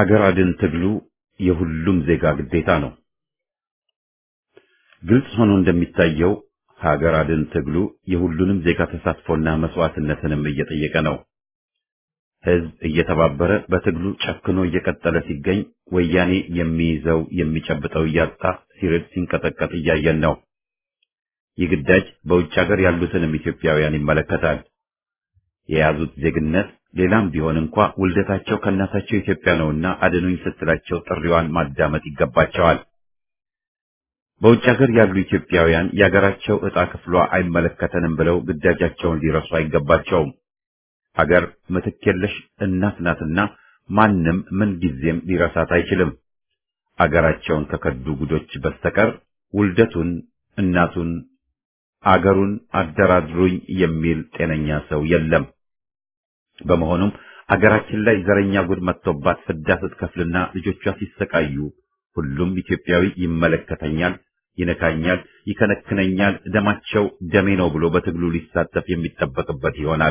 ሀገር አድን ትግሉ የሁሉም ዜጋ ግዴታ ነው። ግልጽ ሆኖ እንደሚታየው ሀገር አድን ትግሉ የሁሉንም ዜጋ ተሳትፎና መስዋዕትነትንም እየጠየቀ ነው። ህዝብ እየተባበረ በትግሉ ጨክኖ እየቀጠለ ሲገኝ ወያኔ የሚይዘው የሚጨብጠው እያጣ ሲርድ ሲንቀጠቀጥ እያየን ነው። ይህ ግዳጅ በውጭ ሀገር ያሉትንም ኢትዮጵያውያን ይመለከታል። የያዙት ዜግነት ሌላም ቢሆን እንኳ ውልደታቸው ከእናታቸው ኢትዮጵያ ነውና አድኑኝ ስትላቸው ጥሪዋን ማዳመጥ ይገባቸዋል። በውጭ ሀገር ያሉ ኢትዮጵያውያን የሀገራቸው ዕጣ ክፍሏ አይመለከተንም ብለው ግዳጃቸውን ሊረሱ አይገባቸውም። ሀገር ምትክ የለሽ እናት ናትና ማንም ምን ጊዜም ሊረሳት አይችልም። አገራቸውን ከከዱ ጉዶች በስተቀር ውልደቱን፣ እናቱን፣ አገሩን አደራድሩኝ የሚል ጤነኛ ሰው የለም። በመሆኑም አገራችን ላይ ዘረኛ ጉድ መጥቶባት ፍዳ ስትከፍልና ልጆቿ ሲሰቃዩ ሁሉም ኢትዮጵያዊ ይመለከተኛል፣ ይነካኛል፣ ይከነክነኛል፣ ደማቸው ደሜ ነው ብሎ በትግሉ ሊሳተፍ የሚጠበቅበት ይሆናል።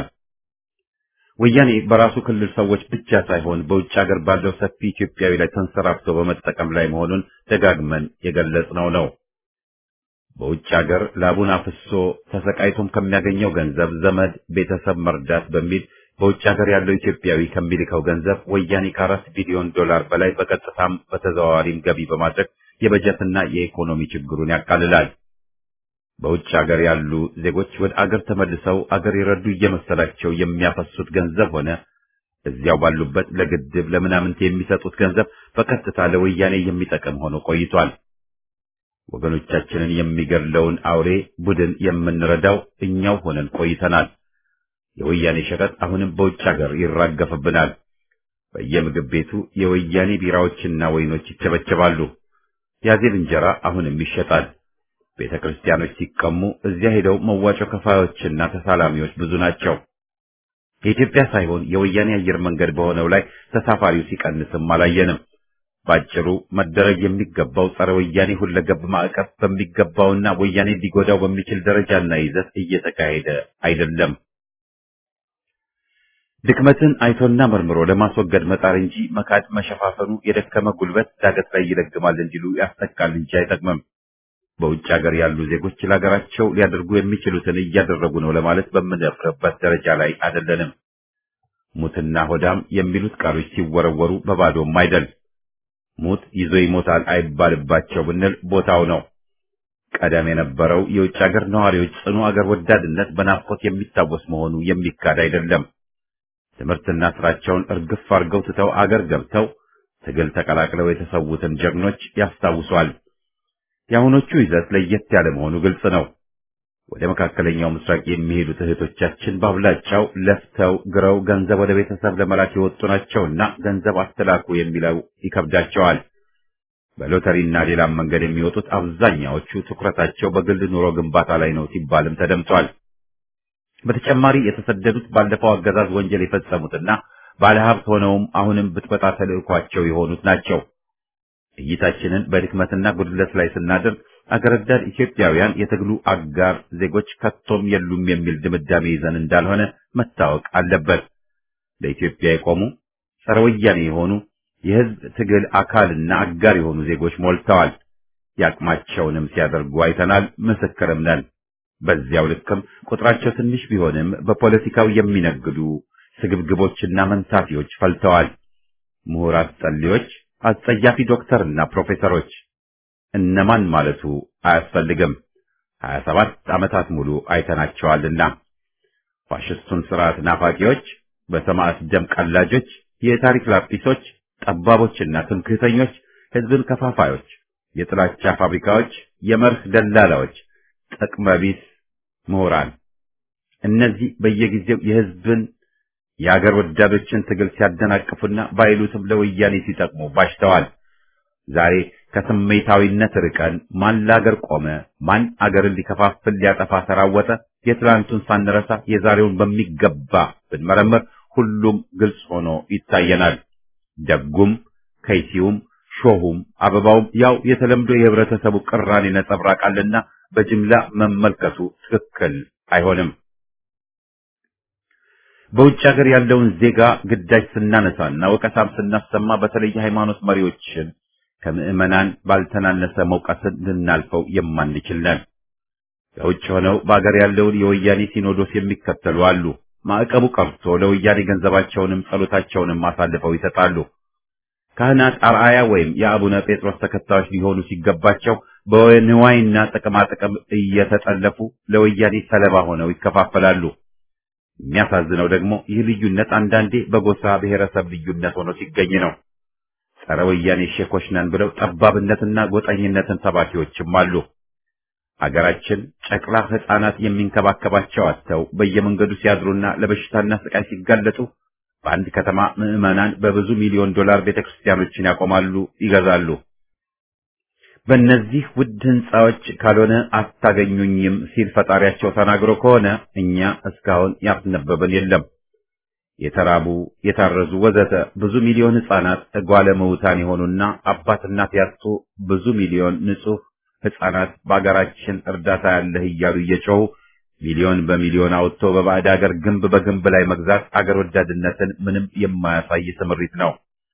ወያኔ በራሱ ክልል ሰዎች ብቻ ሳይሆን በውጭ ሀገር ባለው ሰፊ ኢትዮጵያዊ ላይ ተንሰራፍቶ በመጠቀም ላይ መሆኑን ደጋግመን የገለጽነው ነው። በውጭ ሀገር ላቡን አፍሶ ተሰቃይቶም ከሚያገኘው ገንዘብ ዘመድ ቤተሰብ መርዳት በሚል በውጭ ሀገር ያለው ኢትዮጵያዊ ከሚልከው ገንዘብ ወያኔ ከ4 ቢሊዮን ዶላር በላይ በቀጥታም በተዘዋዋሪም ገቢ በማድረግ የበጀትና የኢኮኖሚ ችግሩን ያቃልላል። በውጭ ሀገር ያሉ ዜጎች ወደ አገር ተመልሰው አገር የረዱ እየመሰላቸው የሚያፈሱት ገንዘብ ሆነ እዚያው ባሉበት ለግድብ ለምናምንት የሚሰጡት ገንዘብ በቀጥታ ለወያኔ የሚጠቅም ሆኖ ቆይቷል። ወገኖቻችንን የሚገድለውን አውሬ ቡድን የምንረዳው እኛው ሆነን ቆይተናል። የወያኔ ሸቀጥ አሁንም በውጭ ሀገር ይራገፍብናል። በየምግብ ቤቱ የወያኔ ቢራዎችና ወይኖች ይቸበቸባሉ። ያዜብ እንጀራ አሁንም ይሸጣል። ቤተ ክርስቲያኖች ሲቀሙ እዚያ ሄደው መዋጮ ከፋዮችና ተሳላሚዎች ብዙ ናቸው። የኢትዮጵያ ሳይሆን የወያኔ አየር መንገድ በሆነው ላይ ተሳፋሪው ሲቀንስም አላየንም። ባጭሩ መደረግ የሚገባው ጸረ ወያኔ ሁለገብ ማዕቀብ በሚገባውና ወያኔ ሊጎዳው በሚችል ደረጃና ይዘት እየተካሄደ አይደለም። ድክመትን አይቶና መርምሮ ለማስወገድ መጣር እንጂ መካድ መሸፋፈኑ የደከመ ጉልበት ዳገት ላይ ይለግማል እንዲሉ ያስጠቃል እንጂ አይጠቅምም። በውጭ ሀገር ያሉ ዜጎች ለሀገራቸው ሊያደርጉ የሚችሉትን እያደረጉ ነው ለማለት በምንደፍርበት ደረጃ ላይ አይደለንም። ሙትና ሆዳም የሚሉት ቃሎች ሲወረወሩ በባዶም አይደል። ሙት ይዞ ይሞታል አይባልባቸው ብንል ቦታው ነው። ቀደም የነበረው የውጭ ሀገር ነዋሪዎች ጽኑ አገር ወዳድነት በናፍቆት የሚታወስ መሆኑ የሚካድ አይደለም። ትምህርትና ስራቸውን እርግፍ አድርገው ትተው አገር ገብተው ትግል ተቀላቅለው የተሰዉትን ጀግኖች ያስታውሷል። የአሁኖቹ ይዘት ለየት ያለ መሆኑ ግልጽ ነው። ወደ መካከለኛው ምስራቅ የሚሄዱት እህቶቻችን በአብላጫው ለፍተው ግረው ገንዘብ ወደ ቤተሰብ ለመላክ የወጡ ናቸውና ገንዘብ አስተላኩ የሚለው ይከብዳቸዋል። በሎተሪና ሌላም መንገድ የሚወጡት አብዛኛዎቹ ትኩረታቸው በግል ኑሮ ግንባታ ላይ ነው ሲባልም ተደምጧል። በተጨማሪ የተሰደዱት ባለፈው አገዛዝ ወንጀል የፈጸሙትና ባለሀብት ሆነውም አሁንም ብጥበጣ ተልዕኳቸው የሆኑት ናቸው። እይታችንን በድክመትና ጉድለት ላይ ስናደርግ አገር ወዳድ ኢትዮጵያውያን የትግሉ አጋር ዜጎች ከቶም የሉም የሚል ድምዳሜ ይዘን እንዳልሆነ መታወቅ አለበት። ለኢትዮጵያ የቆሙ ጸረ ወያኔ የሆኑ የህዝብ ትግል አካልና አጋር የሆኑ ዜጎች ሞልተዋል። ያቅማቸውንም ሲያደርጉ አይተናል፣ ምስክርም ነን። በዚያው ልክም ቁጥራቸው ትንሽ ቢሆንም በፖለቲካው የሚነግዱ ስግብግቦችና መንታፊዎች ፈልተዋል። ምሁራት ጠሊዎች፣ አስጸያፊ ዶክተርና ፕሮፌሰሮች እነማን ማለቱ አያስፈልግም። 27 ዓመታት ሙሉ አይተናቸዋልና። ፋሽስቱን ስርዓት ናፋቂዎች፣ በሰማዕት ደም ቀላጆች፣ የታሪክ ላጲሶች፣ ጠባቦችና ትምክህተኞች፣ ህዝብን ከፋፋዮች፣ የጥላቻ ፋብሪካዎች፣ የመርህ ደላላዎች፣ ጥቅመቢስ ምሁራን እነዚህ በየጊዜው የህዝብን የአገር ወዳዶችን ትግል ሲያደናቅፉና ባይሉትም ለወያኔ ሲጠቅሙ ባሽተዋል። ዛሬ ከስሜታዊነት ርቀን ማን ለአገር ቆመ፣ ማን አገርን ሊከፋፍል ሊያጠፋ ተራወጠ፣ የትላንቱን ሳንረሳ የዛሬውን በሚገባ ብንመረምር ሁሉም ግልጽ ሆኖ ይታየናል። ደጉም ከይሲውም ሾሁም አበባውም ያው የተለምዶ የህብረተሰቡ ቅራኔ ነጸብራቃልና በጅምላ መመልከቱ ትክክል አይሆንም። በውጭ ሀገር ያለውን ዜጋ ግዳጅ ስናነሳና ወቀሳም ስናሰማ በተለይ ሃይማኖት መሪዎችን ከምዕመናን ባልተናነሰ መውቀስን ልናልፈው የማንችል ነን። ከውጭ ሆነው በአገር ያለውን የወያኔ ሲኖዶስ የሚከተሉ አሉ። ማዕቀቡ ቀርቶ ለወያኔ ገንዘባቸውንም ጸሎታቸውንም አሳልፈው ይሰጣሉ። ካህናት አርአያ ወይም የአቡነ ጴጥሮስ ተከታዮች ሊሆኑ ሲገባቸው በንዋይና ጥቅማጥቅም እየተጠለፉ ለወያኔ ሰለባ ሆነው ይከፋፈላሉ። የሚያሳዝነው ደግሞ ይህ ልዩነት አንዳንዴ በጎሳ ብሔረሰብ ልዩነት ሆኖ ሲገኝ ነው። ጸረ ወያኔ ሼኮች ነን ብለው ጠባብነትና ጎጠኝነትን ሰባኪዎችም አሉ። አገራችን ጨቅላ ሕፃናት የሚንከባከባቸው አጥተው በየመንገዱ ሲያድሩና ለበሽታና ስቃይ ሲጋለጡ በአንድ ከተማ ምዕመናን በብዙ ሚሊዮን ዶላር ቤተክርስቲያኖችን ያቆማሉ፣ ይገዛሉ። በእነዚህ ውድ ህንጻዎች ካልሆነ አታገኙኝም ሲል ፈጣሪያቸው ተናግሮ ከሆነ እኛ እስካሁን ያስነበበን የለም። የተራቡ የታረዙ ወዘተ ብዙ ሚሊዮን ህፃናት ጓለ መውታን የሆኑና አባት እናት ያጡ ብዙ ሚሊዮን ንጹህ ህፃናት በአገራችን እርዳታ ያለህ እያሉ እየጮሁ ሚሊዮን በሚሊዮን አውጥቶ በባዕድ ሀገር ግንብ በግንብ ላይ መግዛት አገር ወዳድነትን ምንም የማያሳይ ስምሪት ነው።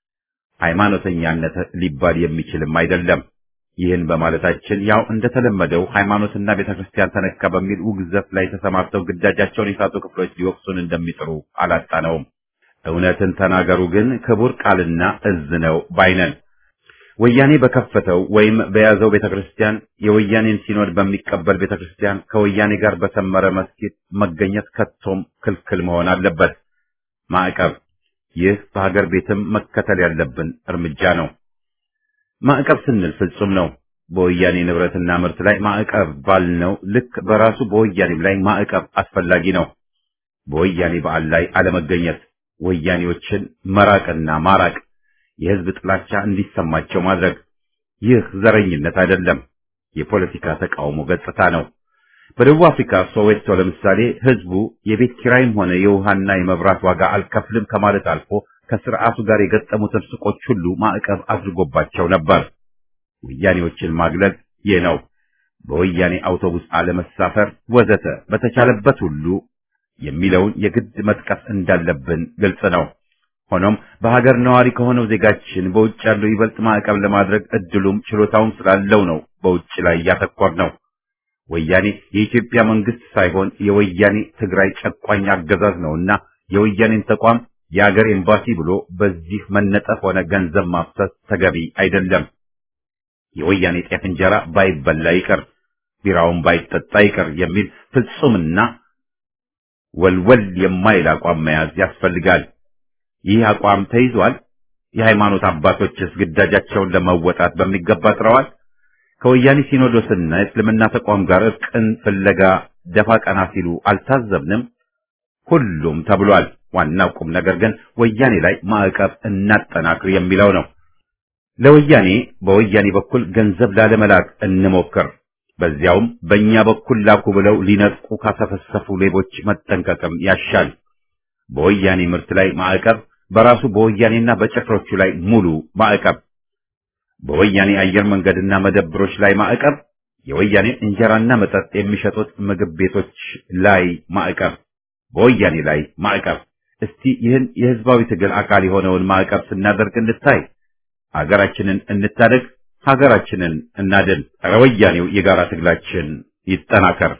ሃይማኖተኛነት ሊባል የሚችልም አይደለም። ይህን በማለታችን ያው እንደተለመደው ሃይማኖትና ቤተክርስቲያን ተነካ በሚል ውግዘት ላይ ተሰማርተው ግዳጃቸውን የሳቱ ክፍሎች ሊወቅሱን እንደሚጥሩ አላጣነውም። እውነትን ተናገሩ ግን ክቡር ቃልና እዝ ነው ባይነን። ወያኔ በከፈተው ወይም በያዘው ቤተክርስቲያን የወያኔን ሲኖድ በሚቀበል ቤተክርስቲያን ከወያኔ ጋር በሰመረ መስጊድ መገኘት ከቶም ክልክል መሆን አለበት። ማዕቀብ፣ ይህ በሀገር ቤትም መከተል ያለብን እርምጃ ነው። ማዕቀብ ስንል ፍጹም ነው። በወያኔ ንብረትና ምርት ላይ ማዕቀብ ባልነው ልክ በራሱ በወያኔም ላይ ማዕቀብ አስፈላጊ ነው። በወያኔ በዓል ላይ አለመገኘት፣ ወያኔዎችን መራቅና ማራቅ፣ የህዝብ ጥላቻ እንዲሰማቸው ማድረግ፣ ይህ ዘረኝነት አይደለም፣ የፖለቲካ ተቃውሞ ገጽታ ነው። በደቡብ አፍሪካ ሶዌቶ ለምሳሌ ህዝቡ የቤት ኪራይም ሆነ የውሃና የመብራት ዋጋ አልከፍልም ከማለት አልፎ ከስርዓቱ ጋር የገጠሙትን ሱቆች ሁሉ ማዕቀብ አድርጎባቸው ነበር። ወያኔዎችን ማግለል ይህ ነው። በወያኔ አውቶቡስ አለመሳፈር ወዘተ በተቻለበት ሁሉ የሚለውን የግድ መጥቀስ እንዳለብን ግልጽ ነው። ሆኖም በሀገር ነዋሪ ከሆነው ዜጋችን በውጭ ያለው ይበልጥ ማዕቀብ ለማድረግ እድሉም ችሎታውም ስላለው ነው በውጭ ላይ ያተኮር ነው። ወያኔ የኢትዮጵያ መንግስት ሳይሆን የወያኔ ትግራይ ጨቋኝ አገዛዝ ነውና የወያኔን ተቋም የአገር ኤምባሲ ብሎ በዚህ መነጠፍ ሆነ ገንዘብ ማፍሰስ ተገቢ አይደለም። የወያኔ ጤፍ እንጀራ ባይበላ ይቅር፣ ቢራውን ባይጠጣ ይቅር የሚል ፍጹምና ወልወል የማይል አቋም መያዝ ያስፈልጋል። ይህ አቋም ተይዟል። የሃይማኖት አባቶችስ ግዳጃቸውን ለመወጣት በሚገባ ጥረዋል። ከወያኔ ሲኖዶስና የእስልምና ተቋም ጋር እርቅን ፍለጋ ደፋ ቀና ሲሉ አልታዘብንም? ሁሉም ተብሏል። ዋናው ቁም ነገር ግን ወያኔ ላይ ማዕቀብ እናጠናክር የሚለው ነው። ለወያኔ በወያኔ በኩል ገንዘብ ላለመላክ እንሞክር። በዚያውም በእኛ በኩል ላኩ ብለው ሊነጥቁ ካሰፈሰፉ ሌቦች መጠንቀቅም ያሻል። በወያኔ ምርት ላይ ማዕቀብ፣ በራሱ በወያኔና በጭፍሮቹ ላይ ሙሉ ማዕቀብ፣ በወያኔ አየር መንገድና መደብሮች ላይ ማዕቀብ፣ የወያኔ እንጀራና መጠጥ የሚሸጡት ምግብ ቤቶች ላይ ማዕቀብ፣ በወያኔ ላይ ማዕቀብ። እስቲ ይህን የህዝባዊ ትግል አካል የሆነውን ማዕቀብ ስናደርግ እንታይ። ሀገራችንን እንታደግ፣ ሀገራችንን እናድን። ጸረ ወያኔው የጋራ ትግላችን ይጠናከር።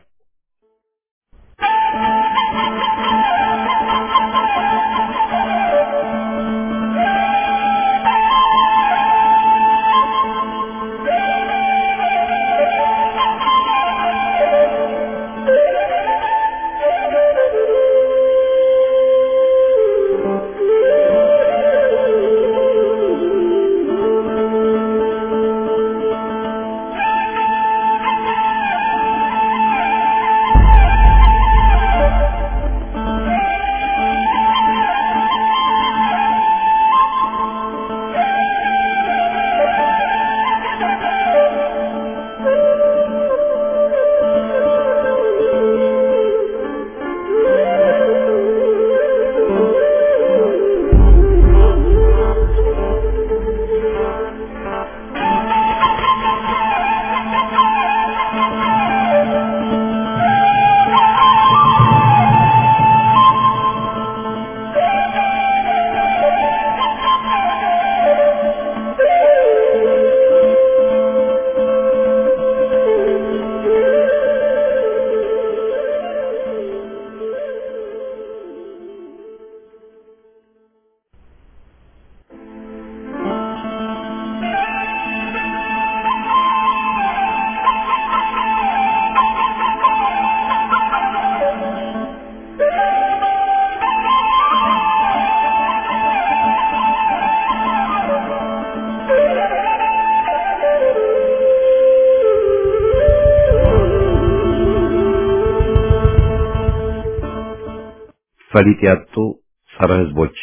ፈሊጥ ያጡ ጸረ ህዝቦች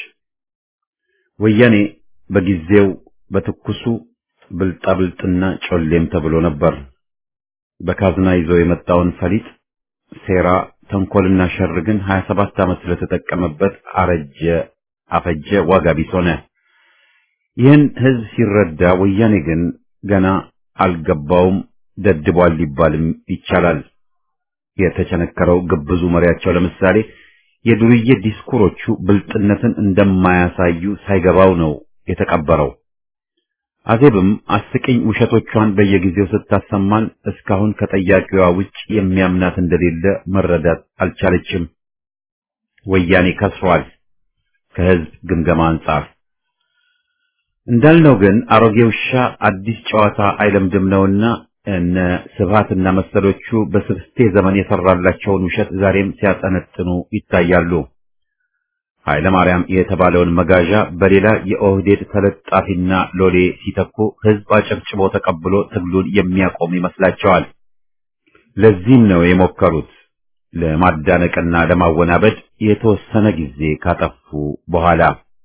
ወያኔ በጊዜው በትኩሱ ብልጣብልጥና ጮሌም ተብሎ ነበር። በካዝና ይዞ የመጣውን ፈሊጥ ሴራ፣ ተንኮልና ሸር ግን 27 ዓመት ስለተጠቀመበት አረጀ፣ አፈጀ፣ ዋጋ ቢስ ሆነ። ይህን ህዝብ ሲረዳ ወያኔ ግን ገና አልገባውም፣ ደድቧል ሊባልም ይቻላል። የተቸነከረው ግብዙ መሪያቸው ለምሳሌ የዱርዬ ዲስኩሮቹ ብልጥነትን እንደማያሳዩ ሳይገባው ነው የተቀበረው። አዜብም አስቂኝ ውሸቶቿን በየጊዜው ስታሰማን እስካሁን ከጠያቂዋ ውጭ የሚያምናት እንደሌለ መረዳት አልቻለችም። ወያኔ ከስሯል ከህዝብ ግምገማ አንጻር። እንዳልነው ግን አሮጌ ውሻ አዲስ ጨዋታ አይለምድም ነውና እነ ስብሃትና መሰሎቹ በስብስቴ ዘመን የሰራላቸውን ውሸት ዛሬም ሲያጠነጥኑ ይታያሉ። ኃይለ ማርያም የተባለውን መጋዣ በሌላ የኦህዴድ ተለጣፊና ሎሌ ሲተኩ ህዝብ አጨብጭቦ ተቀብሎ ትግሉን የሚያቆም ይመስላቸዋል። ለዚህም ነው የሞከሩት ለማዳነቅና ለማወናበድ የተወሰነ ጊዜ ካጠፉ በኋላ።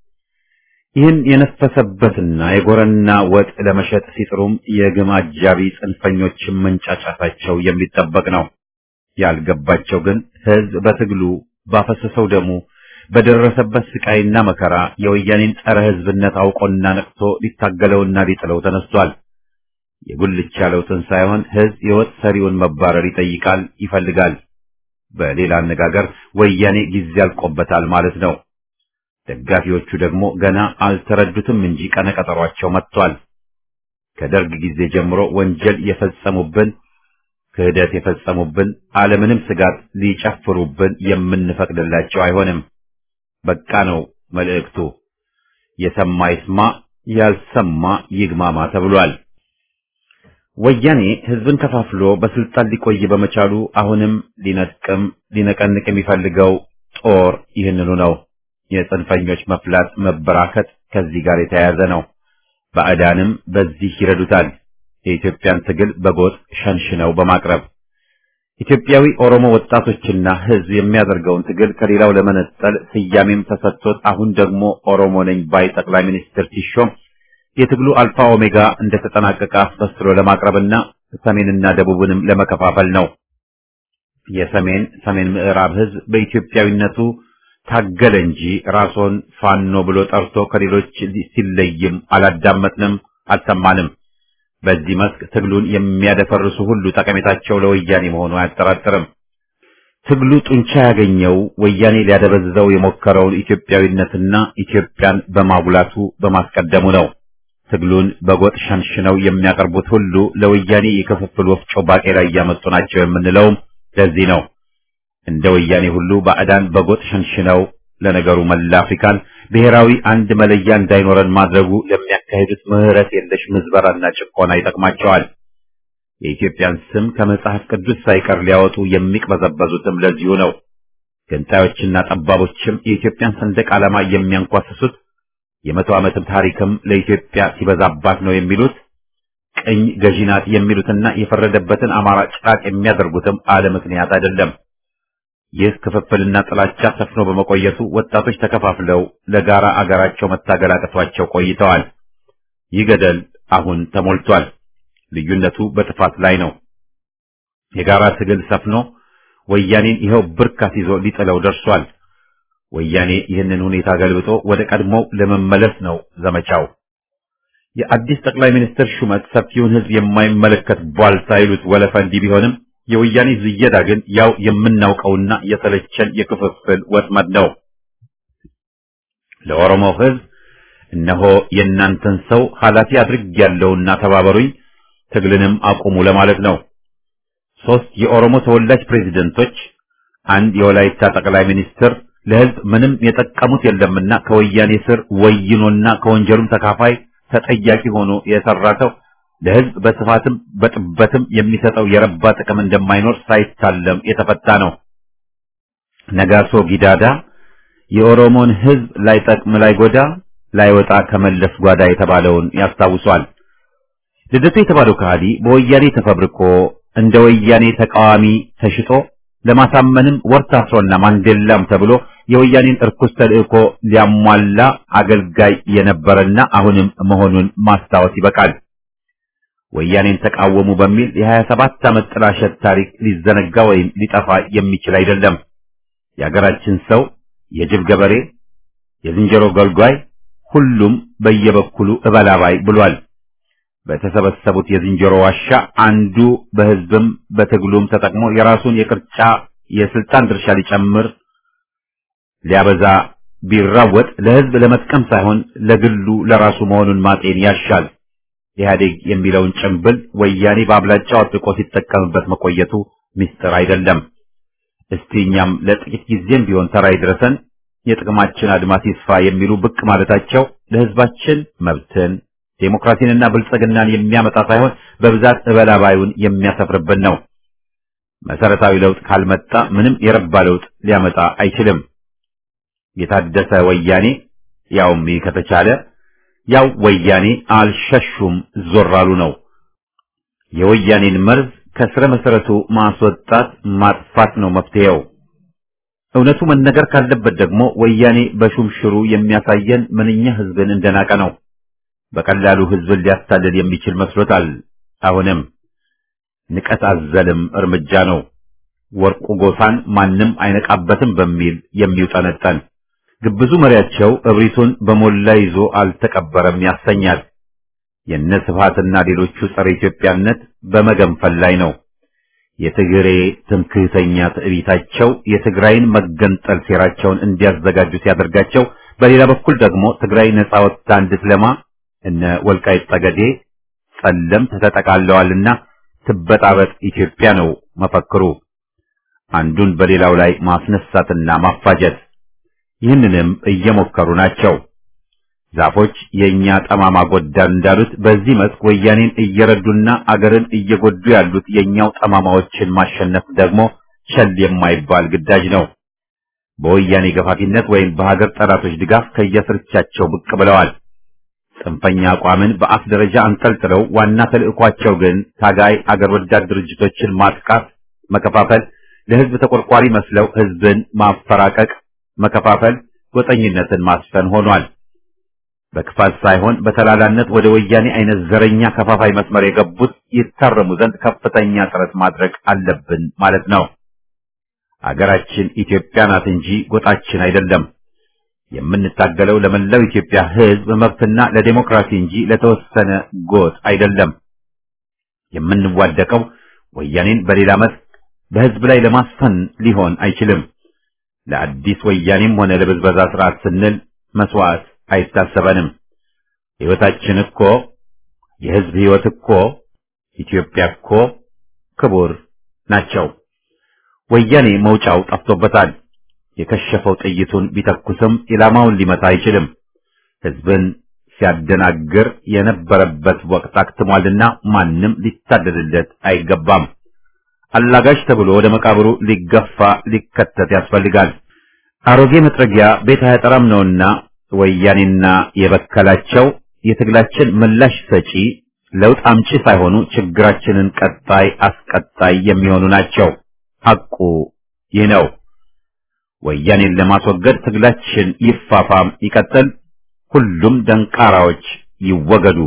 ይህን የነፈሰበትና የጎረና ወጥ ለመሸጥ ሲጥሩም የግም አጃቢ ጽንፈኞችን መንጫጫታቸው የሚጠበቅ ነው። ያልገባቸው ግን ህዝብ በትግሉ ባፈሰሰው ደሙ በደረሰበት ስቃይና መከራ የወያኔን ጸረ ህዝብነት አውቆና ነቅቶ ሊታገለውና ሊጥለው ተነስቷል። የጉልቻ ለውጥን ሳይሆን ህዝብ የወጥ ሰሪውን መባረር ይጠይቃል፣ ይፈልጋል። በሌላ አነጋገር ወያኔ ጊዜ ያልቆበታል ማለት ነው። ደጋፊዎቹ ደግሞ ገና አልተረዱትም እንጂ ቀነቀጠሯቸው መጥቷል። ከደርግ ጊዜ ጀምሮ ወንጀል የፈጸሙብን፣ ክህደት የፈጸሙብን አለምንም ስጋት ሊጨፍሩብን የምንፈቅድላቸው አይሆንም። በቃ ነው መልእክቱ። የሰማ ይስማ፣ ያልሰማ ይግማማ ተብሏል። ወያኔ ህዝብን ከፋፍሎ በስልጣን ሊቆይ በመቻሉ አሁንም ሊነጥቅም ሊነቀንቅ የሚፈልገው ጦር ይህንኑ ነው። የጽንፈኞች መፍላት መበራከት ከዚህ ጋር የተያያዘ ነው። ባዕዳንም በዚህ ይረዱታል። የኢትዮጵያን ትግል በጎጥ ሸንሽነው በማቅረብ ኢትዮጵያዊ ኦሮሞ ወጣቶችና ህዝብ የሚያደርገውን ትግል ከሌላው ለመነጠል ስያሜም ተሰጥቶት አሁን ደግሞ ኦሮሞ ነኝ ባይ ጠቅላይ ሚኒስትር ሲሾም የትግሉ አልፋ ኦሜጋ እንደተጠናቀቀ አስመስሎ ለማቅረብና ሰሜንና ደቡብንም ለመከፋፈል ነው። ሰሜን ምዕራብ ህዝብ በኢትዮጵያዊነቱ ታገለ እንጂ ራስዎን ፋኖ ብሎ ጠርቶ ከሌሎች ሲለይም አላዳመጥንም፣ አልሰማንም። በዚህ መስክ ትግሉን የሚያደፈርሱ ሁሉ ጠቀሜታቸው ለወያኔ መሆኑ አያጠራጥርም። ትግሉ ጡንቻ ያገኘው ወያኔ ሊያደበዝዘው የሞከረውን ኢትዮጵያዊነትና ኢትዮጵያን በማጉላቱ በማስቀደሙ ነው። ትግሉን በጎጥ ሸንሽነው የሚያቀርቡት ሁሉ ለወያኔ የክፍፍል ወፍጮ ባቄላ እያመጡ ናቸው የምንለውም ለዚህ ነው። እንደ ወያኔ ሁሉ ባዕዳን በጎጥ ሸንሽነው ለነገሩ መላ አፍሪካን ብሔራዊ አንድ መለያ እንዳይኖረን ማድረጉ ለሚያካሂዱት ምህረት የለሽ ምዝበራና ጭቆና ይጠቅማቸዋል። የኢትዮጵያን ስም ከመጽሐፍ ቅዱስ ሳይቀር ሊያወጡ የሚቅበዘበዙትም ለዚሁ ነው። ገንጣዮችና ጠባቦችም የኢትዮጵያን ሰንደቅ ዓላማ የሚያንኳስሱት የመቶ ዓመትም ታሪክም ለኢትዮጵያ ሲበዛባት ነው የሚሉት ቅኝ ገዢ ናት የሚሉትና የፈረደበትን አማራ ጭራቅ የሚያደርጉትም አለ ምክንያት አይደለም። ይህ ክፍፍልና ጥላቻ ሰፍኖ በመቆየቱ ወጣቶች ተከፋፍለው ለጋራ አገራቸው መታገል አቅቷቸው ቆይተዋል። ይህ ገደል አሁን ተሞልቷል። ልዩነቱ በጥፋት ላይ ነው። የጋራ ትግል ሰፍኖ ወያኔን ይኸው ብርካት ይዞ ሊጥለው ደርሷል። ወያኔ ይህንን ሁኔታ ገልብጦ ወደ ቀድሞው ለመመለስ ነው ዘመቻው። የአዲስ ጠቅላይ ሚኒስትር ሹመት ሰፊውን ህዝብ የማይመለከት ቧልታ ይሉት ወለፈ እንዲህ ቢሆንም የወያኔ ዝየዳ ግን ያው የምናውቀውና የተለቸን የክፍፍል ወጥመድ ነው። ለኦሮሞ ህዝብ እነሆ የእናንተን ሰው ኃላፊ አድርጌያለሁና ተባበሩኝ፣ ትግልንም አቁሙ ለማለት ነው። 3 የኦሮሞ ተወላጅ ፕሬዝደንቶች፣ አንድ የወላይታ ጠቅላይ ሚኒስትር ለህዝብ ምንም የጠቀሙት የለምና ከወያኔ ስር ወይኖና ከወንጀሉም ተካፋይ ተጠያቂ ሆኖ የሰራተው ለህዝብ በስፋትም በጥበትም የሚሰጠው የረባ ጥቅም እንደማይኖር ሳይታለም የተፈታ ነው። ነጋሶ ጊዳዳ የኦሮሞን ህዝብ ላይጠቅም ላይጎዳ ላይወጣ ከመለስ ጓዳ የተባለውን ያስታውሷል። ልደቱ የተባለው ከሃዲ በወያኔ ተፈብርኮ እንደ ወያኔ ተቃዋሚ ተሽጦ ለማሳመንም ወርታስሮና ማንዴላም ተብሎ የወያኔን እርኩስ ተልእኮ ሊያሟላ አገልጋይ የነበረና አሁንም መሆኑን ማስታወስ ይበቃል። ወያኔን ተቃወሙ በሚል የ27 ዓመት ጥላሸት ታሪክ ሊዘነጋ ወይም ሊጠፋ የሚችል አይደለም። የሀገራችን ሰው የጅብ ገበሬ፣ የዝንጀሮ ገልጓይ፣ ሁሉም በየበኩሉ እበላባይ ብሏል። በተሰበሰቡት የዝንጀሮ ዋሻ አንዱ በህዝብም በትግሉም ተጠቅሞ የራሱን የቅርጫ የስልጣን ድርሻ ሊጨምር ሊያበዛ ቢራወጥ ለህዝብ ለመጥቀም ሳይሆን ለግሉ ለራሱ መሆኑን ማጤን ያሻል። ኢህአዴግ የሚለውን ጭንብል ወያኔ በአብላጫው አጥቆ ሲጠቀምበት መቆየቱ ምስጢር አይደለም። እስቲ እኛም ለጥቂት ጊዜም ቢሆን ተራ ይድረሰን የጥቅማችን አድማስ ይስፋ የሚሉ ብቅ ማለታቸው ለህዝባችን መብትን ዴሞክራሲንና ብልጽግናን የሚያመጣ ሳይሆን በብዛት እበላባዩን የሚያሰፍርብን ነው። መሰረታዊ ለውጥ ካልመጣ ምንም የረባ ለውጥ ሊያመጣ አይችልም። የታደሰ ወያኔ ያውም ከተቻለ ያው ወያኔ አልሸሹም ዞራሉ ነው። የወያኔን መርዝ ከስረ መሰረቱ ማስወጣት ማጥፋት ነው መፍትሄው። እውነቱ መነገር ካለበት ደግሞ ወያኔ በሹምሽሩ የሚያሳየን ምንኛ ህዝብን እንደናቀ ነው። በቀላሉ ህዝብን ሊያታልል የሚችል መስሎታል። አሁንም ንቀት አዘልም እርምጃ ነው። ወርቁ ጎሳን ማንም አይነቃበትም በሚል የሚውጠነጠን ግብዙ መሪያቸው እብሪቱን በሞላ ይዞ አልተቀበረም ያሰኛል። የነ ስብሃትና ሌሎቹ ጸረ ኢትዮጵያነት በመገንፈል ላይ ነው። የትግሬ ትምክህተኛ ትዕቢታቸው የትግራይን መገንጠል ሴራቸውን እንዲያዘጋጁ ሲያደርጋቸው፣ በሌላ በኩል ደግሞ ትግራይ ነጻ ወጥታ እንድትለማ እነ ወልቃይት ጠገዴ ጸለምት ተጠቃለዋልና ትበጣበጥ ኢትዮጵያ ነው መፈክሩ። አንዱን በሌላው ላይ ማስነሳትና ማፋጀት ይህንንም እየሞከሩ ናቸው። ዛፎች የኛ ጠማማ ጎዳን እንዳሉት በዚህ መስክ ወያኔን እየረዱና አገርን እየጎዱ ያሉት የኛው ጠማማዎችን ማሸነፍ ደግሞ ቸል የማይባል ግዳጅ ነው። በወያኔ ገፋፊነት ወይም በሀገር ጠላቶች ድጋፍ ከየስርቻቸው ብቅ ብለዋል። ጽንፈኛ አቋምን በአፍ ደረጃ አንጠልጥለው ዋና ተልእኳቸው ግን ታጋይ አገር ወዳድ ድርጅቶችን ማጥቃት፣ መከፋፈል፣ ለህዝብ ተቆርቋሪ መስለው ህዝብን ማፈራቀቅ፣ መከፋፈል፣ ጎጠኝነትን ማስፈን ሆኗል። በክፋት ሳይሆን በተላላነት ወደ ወያኔ አይነት ዘረኛ ከፋፋይ መስመር የገቡት ይታረሙ ዘንድ ከፍተኛ ጥረት ማድረግ አለብን ማለት ነው። አገራችን ኢትዮጵያ ናት እንጂ ጎጣችን አይደለም። የምንታገለው ለመላው ኢትዮጵያ ህዝብ መብትና ለዲሞክራሲ እንጂ ለተወሰነ ጎጥ አይደለም። የምንዋደቀው ወያኔን በሌላ መስክ በህዝብ ላይ ለማስፈን ሊሆን አይችልም። ለአዲስ ወያኔም ሆነ ለብዝበዛ ስርዓት ስንል መስዋዕት አይታሰበንም። ህይወታችን እኮ የህዝብ ህይወት እኮ ኢትዮጵያ እኮ ክቡር ናቸው። ወያኔ መውጫው ጠፍቶበታል። የከሸፈው ጥይቱን ቢተኩስም ኢላማውን ሊመታ አይችልም። ህዝብን ሲያደናግር የነበረበት ወቅት አክትሟልና ማንም ሊታደድለት አይገባም። አላጋሽ ተብሎ ወደ መቃብሩ ሊገፋ ሊከተት ያስፈልጋል። አሮጌ መጥረጊያ ቤት አያጠራም ነውና ወያኔና የበከላቸው የትግላችን ምላሽ ሰጪ ለውጥ አምጪ ሳይሆኑ ችግራችንን ቀጣይ አስቀጣይ የሚሆኑ ናቸው። ሐቁ ይህ ነው። ወያኔን ለማስወገድ ትግላችን ይፋፋም ይቀጥል። ሁሉም ደንቃራዎች ይወገዱ።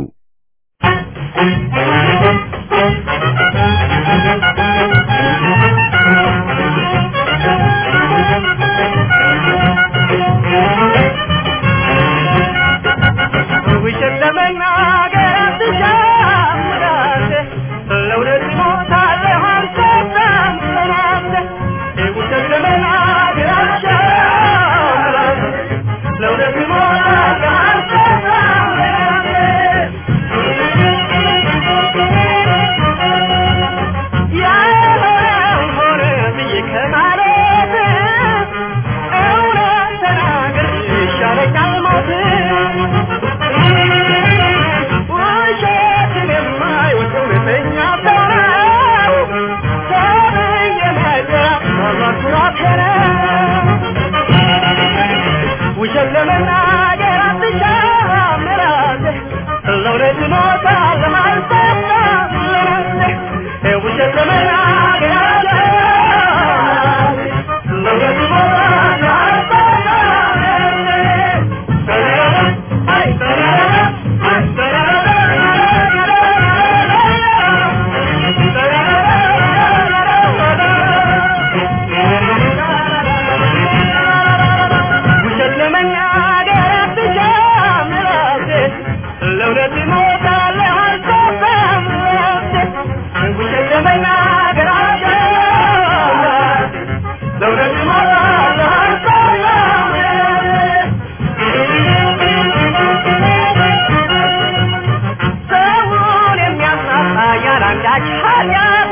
ያላንዳች ኃጢአቱ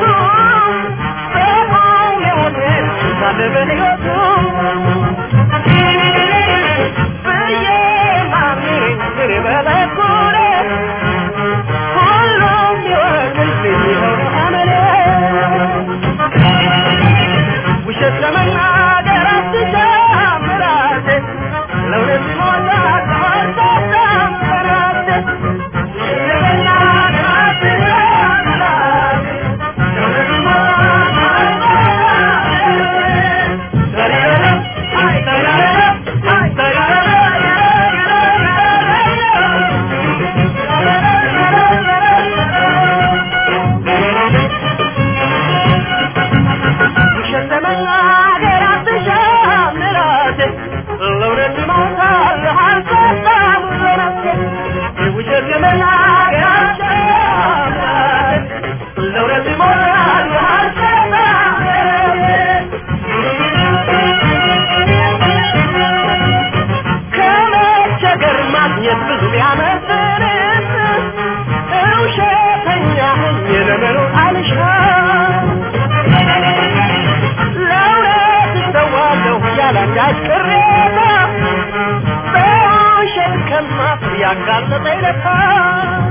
በሆነ ወደን ሳለበለቱ በየማሚ በበኩሌ ሁሉም ይወቅልኝ ይሆን አመሌ ውሸት ለመናገር አትሻም ራሴ ለእውነት ሞታት አልሳሳም በራሴ ለመናገር አትሻም ራሴ ለእውነት ሞታት አልሳሳም ያጋለጠ ይለታ